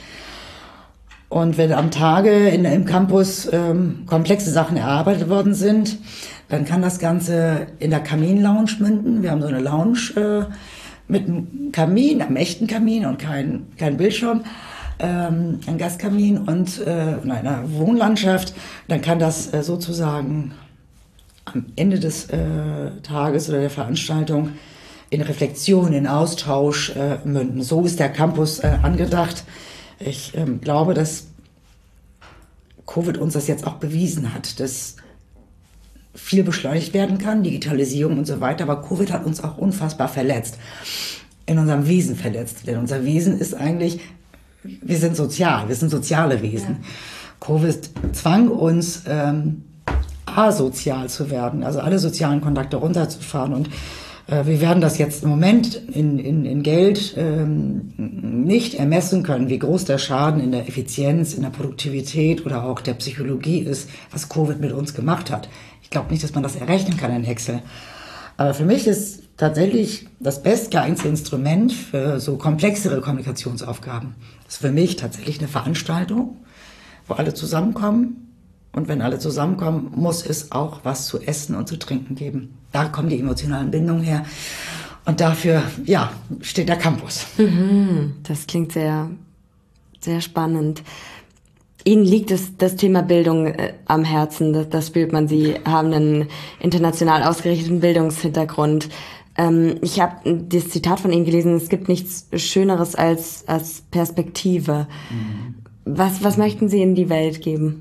Speaker 2: Und wenn am Tage im Campus komplexe Sachen erarbeitet worden sind, dann kann das Ganze in der Kaminlounge münden. Wir haben so eine Lounge mit einem Kamin, einem echten Kamin und kein Bildschirm. Ein Gaskamin und in einer Wohnlandschaft, dann kann das sozusagen am Ende des Tages oder der Veranstaltung in Reflexion, in Austausch münden. So ist der Campus angedacht. Ich glaube, dass Covid uns das jetzt auch bewiesen hat, dass viel beschleunigt werden kann, Digitalisierung und so weiter, aber Covid hat uns auch unfassbar verletzt, in unserem Wesen verletzt. Denn unser Wesen ist eigentlich, wir sind sozial, wir sind soziale Wesen. Ja. Covid zwang uns, asozial zu werden, also alle sozialen Kontakte runterzufahren. Und wir werden das jetzt im Moment in Geld nicht ermessen können, wie groß der Schaden in der Effizienz, in der Produktivität oder auch der Psychologie ist, was Covid mit uns gemacht hat. Ich glaube nicht, dass man das errechnen kann in Excel. Aber für mich ist tatsächlich das bestgeeignete Instrument für so komplexere Kommunikationsaufgaben. Das ist für mich tatsächlich eine Veranstaltung, wo alle zusammenkommen. Und wenn alle zusammenkommen, muss es auch was zu essen und zu trinken geben. Da kommen die emotionalen Bindungen her. Und dafür, ja, steht der Campus.
Speaker 1: Das klingt sehr, sehr spannend. Ihnen liegt das Thema Bildung am Herzen. Das spürt man. Sie haben einen international ausgerichteten Bildungshintergrund. Ich habe das Zitat von Ihnen gelesen, es gibt nichts Schöneres als Perspektive. Was möchten Sie in die Welt geben?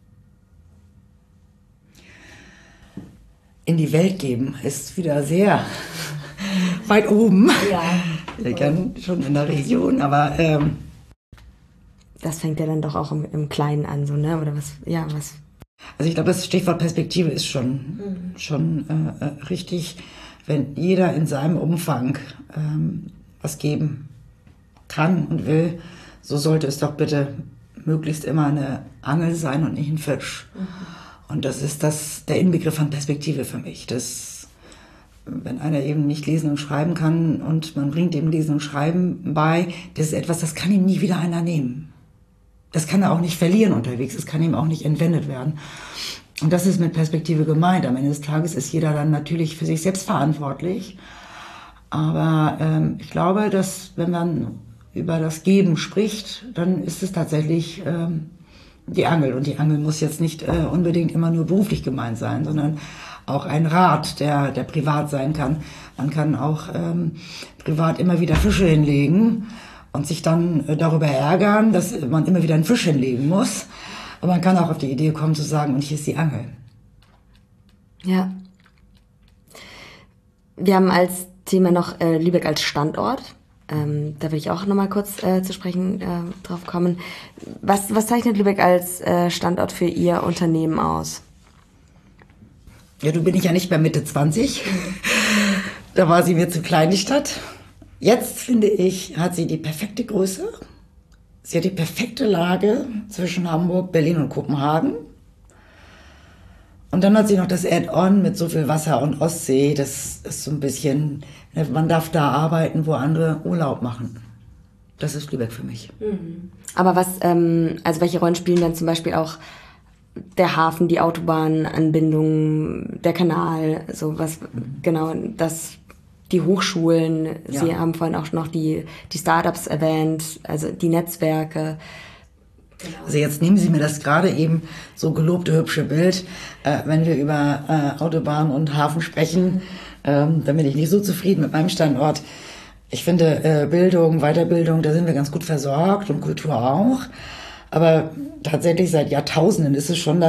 Speaker 2: In die Welt geben ist wieder sehr weit oben.
Speaker 1: Ja.
Speaker 2: Wir kennen schon in der Region, aber
Speaker 1: das fängt ja dann doch auch im Kleinen an, so, ne? Oder was? Ja, was?
Speaker 2: Also ich glaube, das Stichwort Perspektive ist schon richtig, wenn jeder in seinem Umfang was geben kann und will, so sollte es doch bitte möglichst immer eine Angel sein und nicht ein Fisch. Und das ist der Inbegriff von Perspektive für mich. Das, wenn einer eben nicht lesen und schreiben kann und man bringt ihm Lesen und Schreiben bei, das ist etwas, das kann ihm nie wieder einer nehmen. Das kann er auch nicht verlieren unterwegs, das kann ihm auch nicht entwendet werden. Und das ist mit Perspektive gemeint. Am Ende des Tages ist jeder dann natürlich für sich selbst verantwortlich. Aber ich glaube, dass wenn man über das Geben spricht, dann ist es tatsächlich die Angel. Und die Angel muss jetzt nicht unbedingt immer nur beruflich gemeint sein, sondern auch ein Rat, der privat sein kann. Man kann auch privat immer wieder Fische hinlegen und sich dann darüber ärgern, dass man immer wieder einen Fisch hinlegen muss. Und man kann auch auf die Idee kommen zu sagen, und hier ist die Angel.
Speaker 1: Ja. Wir haben als Thema noch Lübeck als Standort. Da will ich auch nochmal kurz zu sprechen drauf kommen. Was zeichnet Lübeck als Standort für Ihr Unternehmen aus?
Speaker 2: Ja, du bin ich ja nicht mehr Mitte 20. Da war sie mir zu klein, die Stadt. Jetzt, finde ich, hat sie die perfekte Größe. Sie hat die perfekte Lage zwischen Hamburg, Berlin und Kopenhagen. Und dann hat sie noch das Add-on mit so viel Wasser und Ostsee. Das ist so ein bisschen, man darf da arbeiten, wo andere Urlaub machen. Das ist Lübeck für mich.
Speaker 1: Aber also welche Rollen spielen dann zum Beispiel auch der Hafen, die Autobahnanbindung, der Kanal, so was, genau, die Hochschulen, ja. Sie haben vorhin auch noch die Startups erwähnt, also die Netzwerke.
Speaker 2: Genau. Also jetzt nehmen Sie mir das gerade eben so gelobte hübsche Bild, wenn wir über Autobahn und Hafen sprechen, dann bin ich nicht so zufrieden mit meinem Standort. Ich finde Bildung, Weiterbildung, da sind wir ganz gut versorgt und Kultur auch. Aber tatsächlich seit Jahrtausenden ist es schon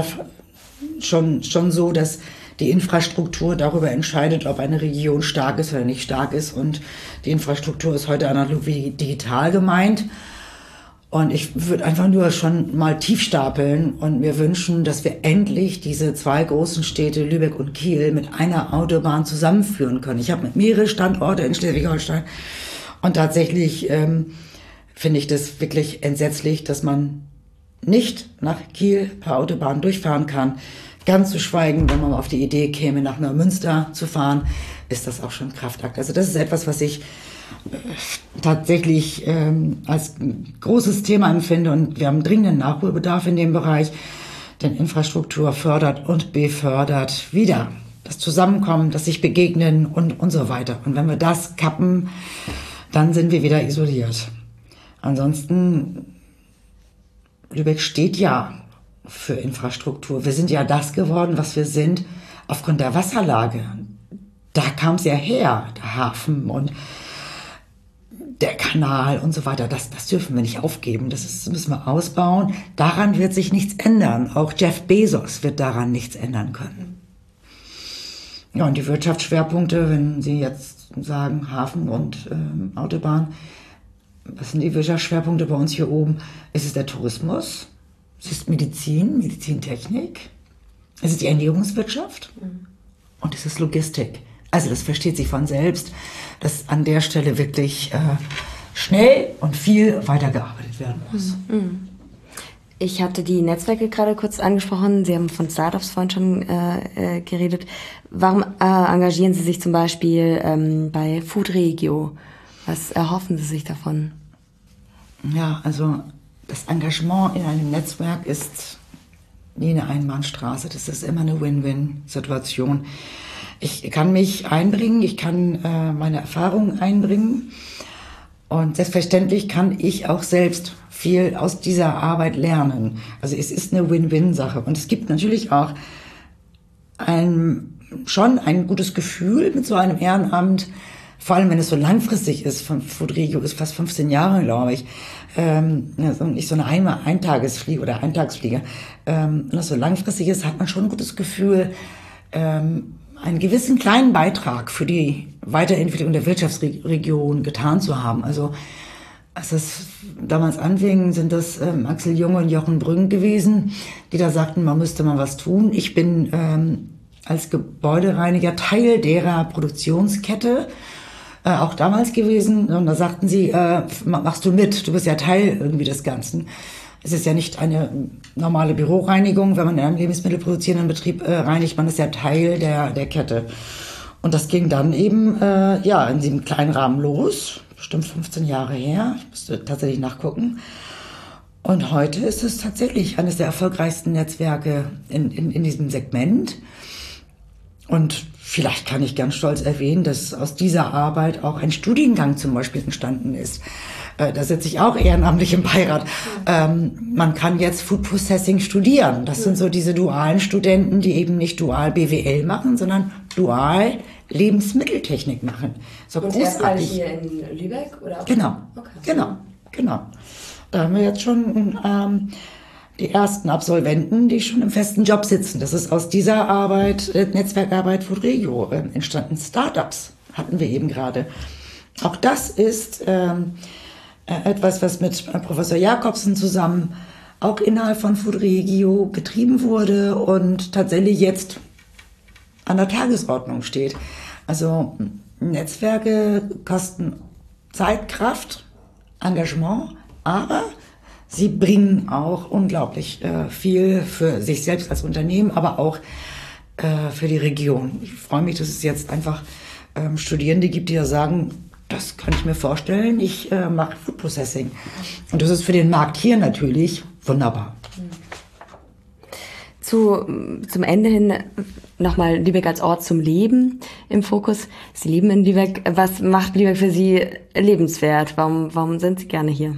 Speaker 2: so, dass die Infrastruktur darüber entscheidet, ob eine Region stark ist oder nicht stark ist. Und die Infrastruktur ist heute analog wie digital gemeint. Und ich würde einfach nur schon mal tief stapeln und mir wünschen, dass wir endlich diese zwei großen Städte Lübeck und Kiel mit einer Autobahn zusammenführen können. Ich habe mehrere Standorte in Schleswig-Holstein und tatsächlich finde ich das wirklich entsetzlich, dass man nicht nach Kiel per Autobahn durchfahren kann. Ganz zu schweigen, wenn man auf die Idee käme, nach Neumünster zu fahren, ist das auch schon ein Kraftakt. Also das ist etwas, was ich tatsächlich als großes Thema empfinde und wir haben dringenden Nachholbedarf in dem Bereich, denn Infrastruktur fördert und befördert wieder das Zusammenkommen, das sich begegnen und so weiter. Und wenn wir das kappen, dann sind wir wieder isoliert. Ansonsten, Lübeck steht ja für Infrastruktur. Wir sind ja das geworden, was wir sind, aufgrund der Wasserlage. Da kam es ja her, der Hafen und der Kanal und so weiter. Das dürfen wir nicht aufgeben. Das müssen wir ausbauen. Daran wird sich nichts ändern. Auch Jeff Bezos wird daran nichts ändern können. Ja, und die Wirtschaftsschwerpunkte, wenn Sie jetzt sagen Hafen und Autobahn, was sind die Wirtschaftsschwerpunkte bei uns hier oben? Es ist der Tourismus, es ist Medizin, Medizintechnik, es ist die Ernährungswirtschaft und es ist Logistik. Also das versteht sich von selbst, dass an der Stelle wirklich schnell und viel weitergearbeitet werden muss.
Speaker 1: Ich hatte die Netzwerke gerade kurz angesprochen. Sie haben von Startups vorhin schon geredet. Warum engagieren Sie sich zum Beispiel bei Food Regio? Was erhoffen Sie sich davon?
Speaker 2: Ja, also das Engagement in einem Netzwerk ist nie eine Einbahnstraße. Das ist immer eine Win-Win-Situation. Ich kann mich einbringen, ich kann meine Erfahrungen einbringen und selbstverständlich kann ich auch selbst viel aus dieser Arbeit lernen. Also es ist eine Win-Win-Sache und es gibt natürlich auch schon ein gutes Gefühl mit so einem Ehrenamt, vor allem wenn es so langfristig ist. Von Food Regio ist fast 15 Jahre, glaube ich. Nicht so eine Eintagesfliege oder Eintagsfliege. Wenn das so langfristig ist, hat man schon ein gutes Gefühl, einen gewissen kleinen Beitrag für die Weiterentwicklung der Wirtschaftsregion getan zu haben. Also als es damals anfing, sind das Axel Junge und Jochen Brünn gewesen, die da sagten, man müsste mal was tun. Ich bin als Gebäudereiniger Teil derer Produktionskette auch damals gewesen. Und da sagten sie, machst du mit, du bist ja Teil irgendwie des Ganzen. Es ist ja nicht eine normale Büroreinigung, wenn man in einem lebensmittelproduzierenden Betrieb reinigt, man ist ja Teil der Kette. Und das ging dann eben in diesem kleinen Rahmen los, bestimmt 15 Jahre her, ich musste tatsächlich nachgucken. Und heute ist es tatsächlich eines der erfolgreichsten Netzwerke in diesem Segment. Und vielleicht kann ich ganz stolz erwähnen, dass aus dieser Arbeit auch ein Studiengang zum Beispiel entstanden ist. Da sitze ich auch ehrenamtlich im Beirat. Man kann jetzt Food Processing studieren. Das sind so diese dualen Studenten, die eben nicht dual BWL machen, sondern dual Lebensmitteltechnik machen. So
Speaker 1: und
Speaker 2: großartig.
Speaker 1: Hier in Lübeck? Oder?
Speaker 2: Genau,
Speaker 1: okay.
Speaker 2: genau. Da haben wir jetzt schon die ersten Absolventen, die schon im festen Job sitzen. Das ist aus dieser Arbeit, Netzwerkarbeit Food Regio, entstanden Startups. hatten wir eben gerade. Auch das ist etwas, was mit Professor Jakobsen zusammen auch innerhalb von Foodregio getrieben wurde und tatsächlich jetzt an der Tagesordnung steht. Also Netzwerke kosten Zeit, Kraft, Engagement, aber sie bringen auch unglaublich viel für sich selbst als Unternehmen, aber auch für die Region. Ich freue mich, dass es jetzt einfach Studierende gibt, die ja sagen, das kann ich mir vorstellen, ich mache Food Processing. Und das ist für den Markt hier natürlich wunderbar.
Speaker 1: Zum Ende hin nochmal Lübeck als Ort zum Leben im Fokus. Sie leben in Lübeck. Was macht Lübeck für Sie lebenswert? Warum sind Sie gerne hier?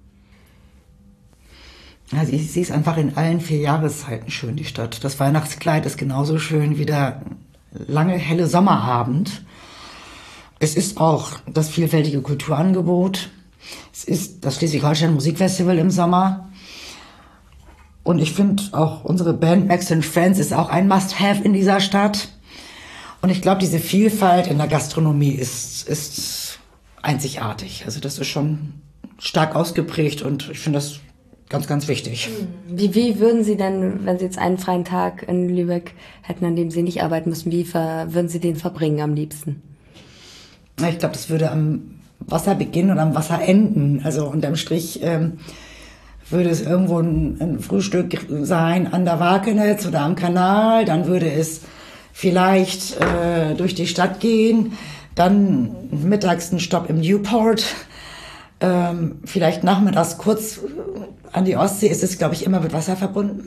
Speaker 2: Also sie ist einfach in allen 4 Jahreszeiten schön, die Stadt. Das Weihnachtskleid ist genauso schön wie der lange, helle Sommerabend. Es ist auch das vielfältige Kulturangebot. Es ist das Schleswig-Holstein Musikfestival im Sommer. Und ich finde auch unsere Band Max & Friends ist auch ein Must-Have in dieser Stadt. Und ich glaube, diese Vielfalt in der Gastronomie ist einzigartig. Also das ist schon stark ausgeprägt und ich finde das ganz, ganz wichtig.
Speaker 1: Wie würden Sie denn, wenn Sie jetzt einen freien Tag in Lübeck hätten, an dem Sie nicht arbeiten müssen, würden Sie den verbringen am liebsten?
Speaker 2: Ich glaube, das würde am Wasser beginnen und am Wasser enden. Also unterm Strich würde es irgendwo ein Frühstück sein an der Wakenitz oder am Kanal. Dann würde es vielleicht durch die Stadt gehen. Dann mittags ein Stopp im Newport. Vielleicht nachmittags kurz an die Ostsee. Es ist, glaube ich, immer mit Wasser verbunden.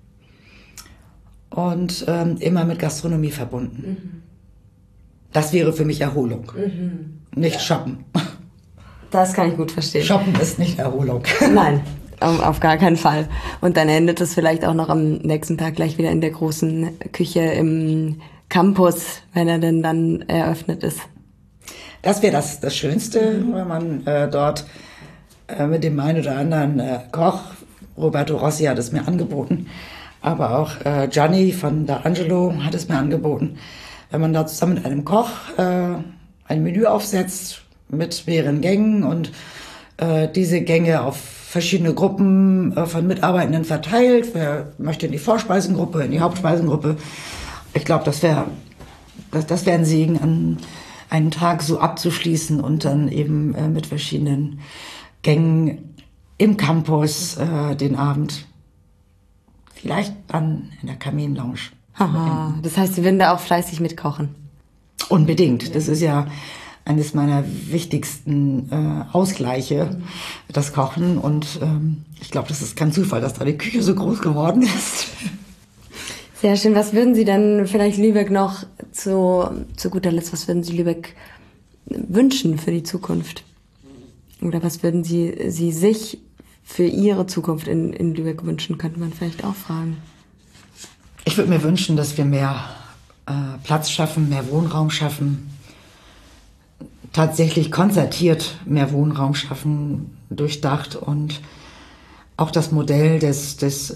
Speaker 2: Und immer mit Gastronomie verbunden. Das wäre für mich Erholung. Nicht shoppen.
Speaker 1: Das kann ich gut verstehen.
Speaker 2: Shoppen ist nicht Erholung.
Speaker 1: Nein, auf gar keinen Fall. Und dann endet es vielleicht auch noch am nächsten Tag gleich wieder in der großen Küche im Campus, wenn er denn dann eröffnet ist.
Speaker 2: Das wäre das Schönste, wenn man dort mit dem einen oder anderen Koch, Roberto Rossi hat es mir angeboten, aber auch Gianni von D'Angelo hat es mir angeboten, wenn man da zusammen mit einem Koch ein Menü aufsetzt mit mehreren Gängen und diese Gänge auf verschiedene Gruppen von Mitarbeitenden verteilt. Wer möchte in die Vorspeisengruppe, in die Hauptspeisengruppe. Ich glaube, das wäre ein Segen, an einen Tag so abzuschließen und dann eben mit verschiedenen Gängen im Campus den Abend vielleicht dann in der Kaminlounge.
Speaker 1: Aha, das heißt, Sie würden da auch fleißig mitkochen?
Speaker 2: Unbedingt. Das ist ja eines meiner wichtigsten Ausgleiche, das Kochen. Und ich glaube, das ist kein Zufall, dass da die Küche so groß geworden ist.
Speaker 1: Sehr schön. Was würden Sie dann vielleicht Lübeck noch zu guter Letzt, was würden Sie Lübeck wünschen für die Zukunft? Oder was würden Sie sich für Ihre Zukunft in Lübeck wünschen, könnte man vielleicht auch fragen.
Speaker 2: Ich würde mir wünschen, dass wir mehr Platz schaffen, mehr Wohnraum schaffen, tatsächlich konzertiert mehr Wohnraum schaffen, durchdacht und auch das Modell des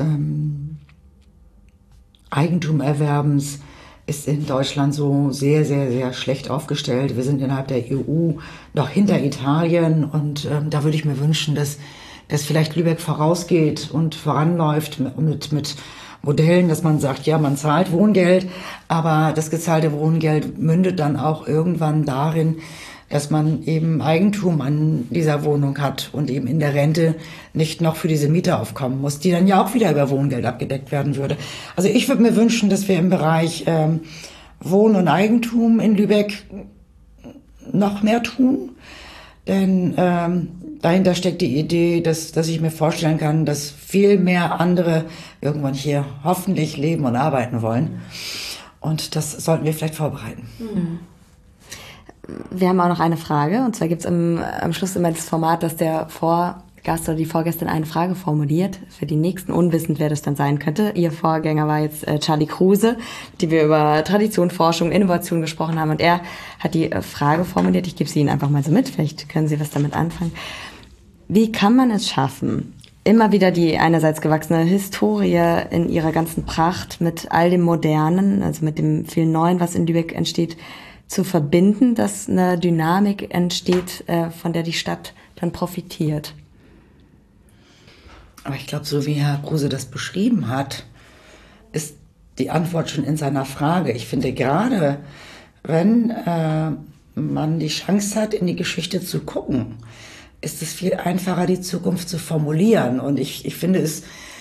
Speaker 2: Eigentumerwerbens ist in Deutschland so sehr, sehr, sehr schlecht aufgestellt. Wir sind innerhalb der EU noch hinter Italien und da würde ich mir wünschen, dass vielleicht Lübeck vorausgeht und voranläuft mit Modellen, dass man sagt, ja, man zahlt Wohngeld, aber das gezahlte Wohngeld mündet dann auch irgendwann darin, dass man eben Eigentum an dieser Wohnung hat und eben in der Rente nicht noch für diese Miete aufkommen muss, die dann ja auch wieder über Wohngeld abgedeckt werden würde. Also ich würde mir wünschen, dass wir im Bereich Wohn- und Eigentum in Lübeck noch mehr tun, denn dahinter steckt die Idee, dass ich mir vorstellen kann, dass viel mehr andere irgendwann hier hoffentlich leben und arbeiten wollen. Und das sollten wir vielleicht vorbereiten.
Speaker 1: Wir haben auch noch eine Frage. Und zwar gibt es am Schluss immer das Format, dass der Vorgast oder die Vorgästin eine Frage formuliert. Für die Nächsten unwissend, wer das dann sein könnte. Ihr Vorgänger war jetzt Charlie Kruse, die wir über Tradition, Forschung, Innovation gesprochen haben. Und er hat die Frage formuliert. Ich gebe sie Ihnen einfach mal so mit. Vielleicht können Sie was damit anfangen. Wie kann man es schaffen, immer wieder die einerseits gewachsene Historie in ihrer ganzen Pracht mit all dem Modernen, also mit dem vielen Neuen, was in Lübeck entsteht, zu verbinden, dass eine Dynamik entsteht, von der die Stadt dann profitiert?
Speaker 2: Aber ich glaube, so wie Herr Kruse das beschrieben hat, ist die Antwort schon in seiner Frage. Ich finde, gerade wenn man die Chance hat, in die Geschichte zu gucken, ist es viel einfacher, die Zukunft zu formulieren. Und ich finde, es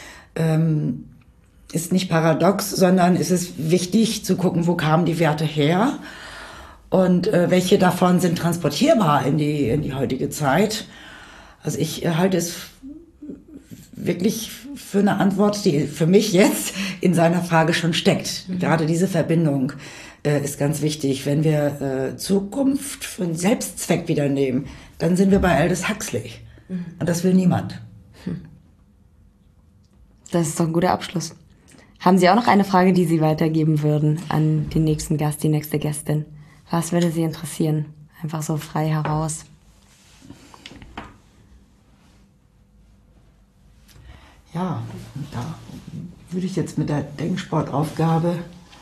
Speaker 2: ist nicht paradox, sondern es ist wichtig zu gucken, wo kamen die Werte her und welche davon sind transportierbar in die heutige Zeit. Also ich halte es wirklich für eine Antwort, die für mich jetzt in seiner Frage schon steckt. Gerade diese Verbindung ist ganz wichtig. Wenn wir Zukunft für einen Selbstzweck wieder nehmen, dann sind wir bei Aldous Huxley. Und das will niemand.
Speaker 1: Das ist doch ein guter Abschluss. Haben Sie auch noch eine Frage, die Sie weitergeben würden an den nächsten Gast, die nächste Gästin? Was würde Sie interessieren? Einfach so frei heraus.
Speaker 2: Ja, da würde ich jetzt mit der Denksportaufgabe,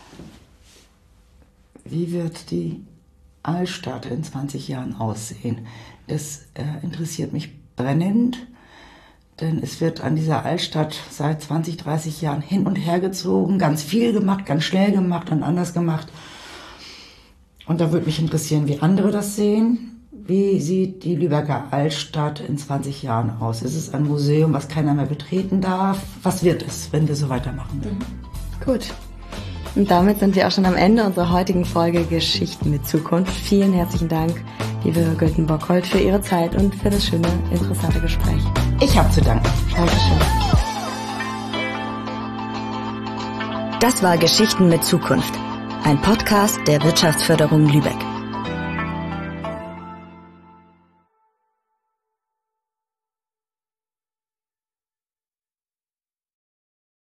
Speaker 2: wie wird die Altstadt in 20 Jahren aussehen? Das interessiert mich brennend, denn es wird an dieser Altstadt seit 20, 30 Jahren hin und her gezogen, ganz viel gemacht, ganz schnell gemacht und anders gemacht. Und da würde mich interessieren, wie andere das sehen. Wie sieht die Lübecker Altstadt in 20 Jahren aus? Ist es ein Museum, was keiner mehr betreten darf? Was wird es, wenn wir so weitermachen?
Speaker 1: Gut. Und damit sind wir auch schon am Ende unserer heutigen Folge Geschichten mit Zukunft. Vielen herzlichen Dank, liebe Gülten-Bockhold, für Ihre Zeit und für das schöne, interessante Gespräch.
Speaker 2: Ich habe zu danken.
Speaker 1: Dankeschön.
Speaker 3: Das war Geschichten mit Zukunft, ein Podcast der Wirtschaftsförderung Lübeck.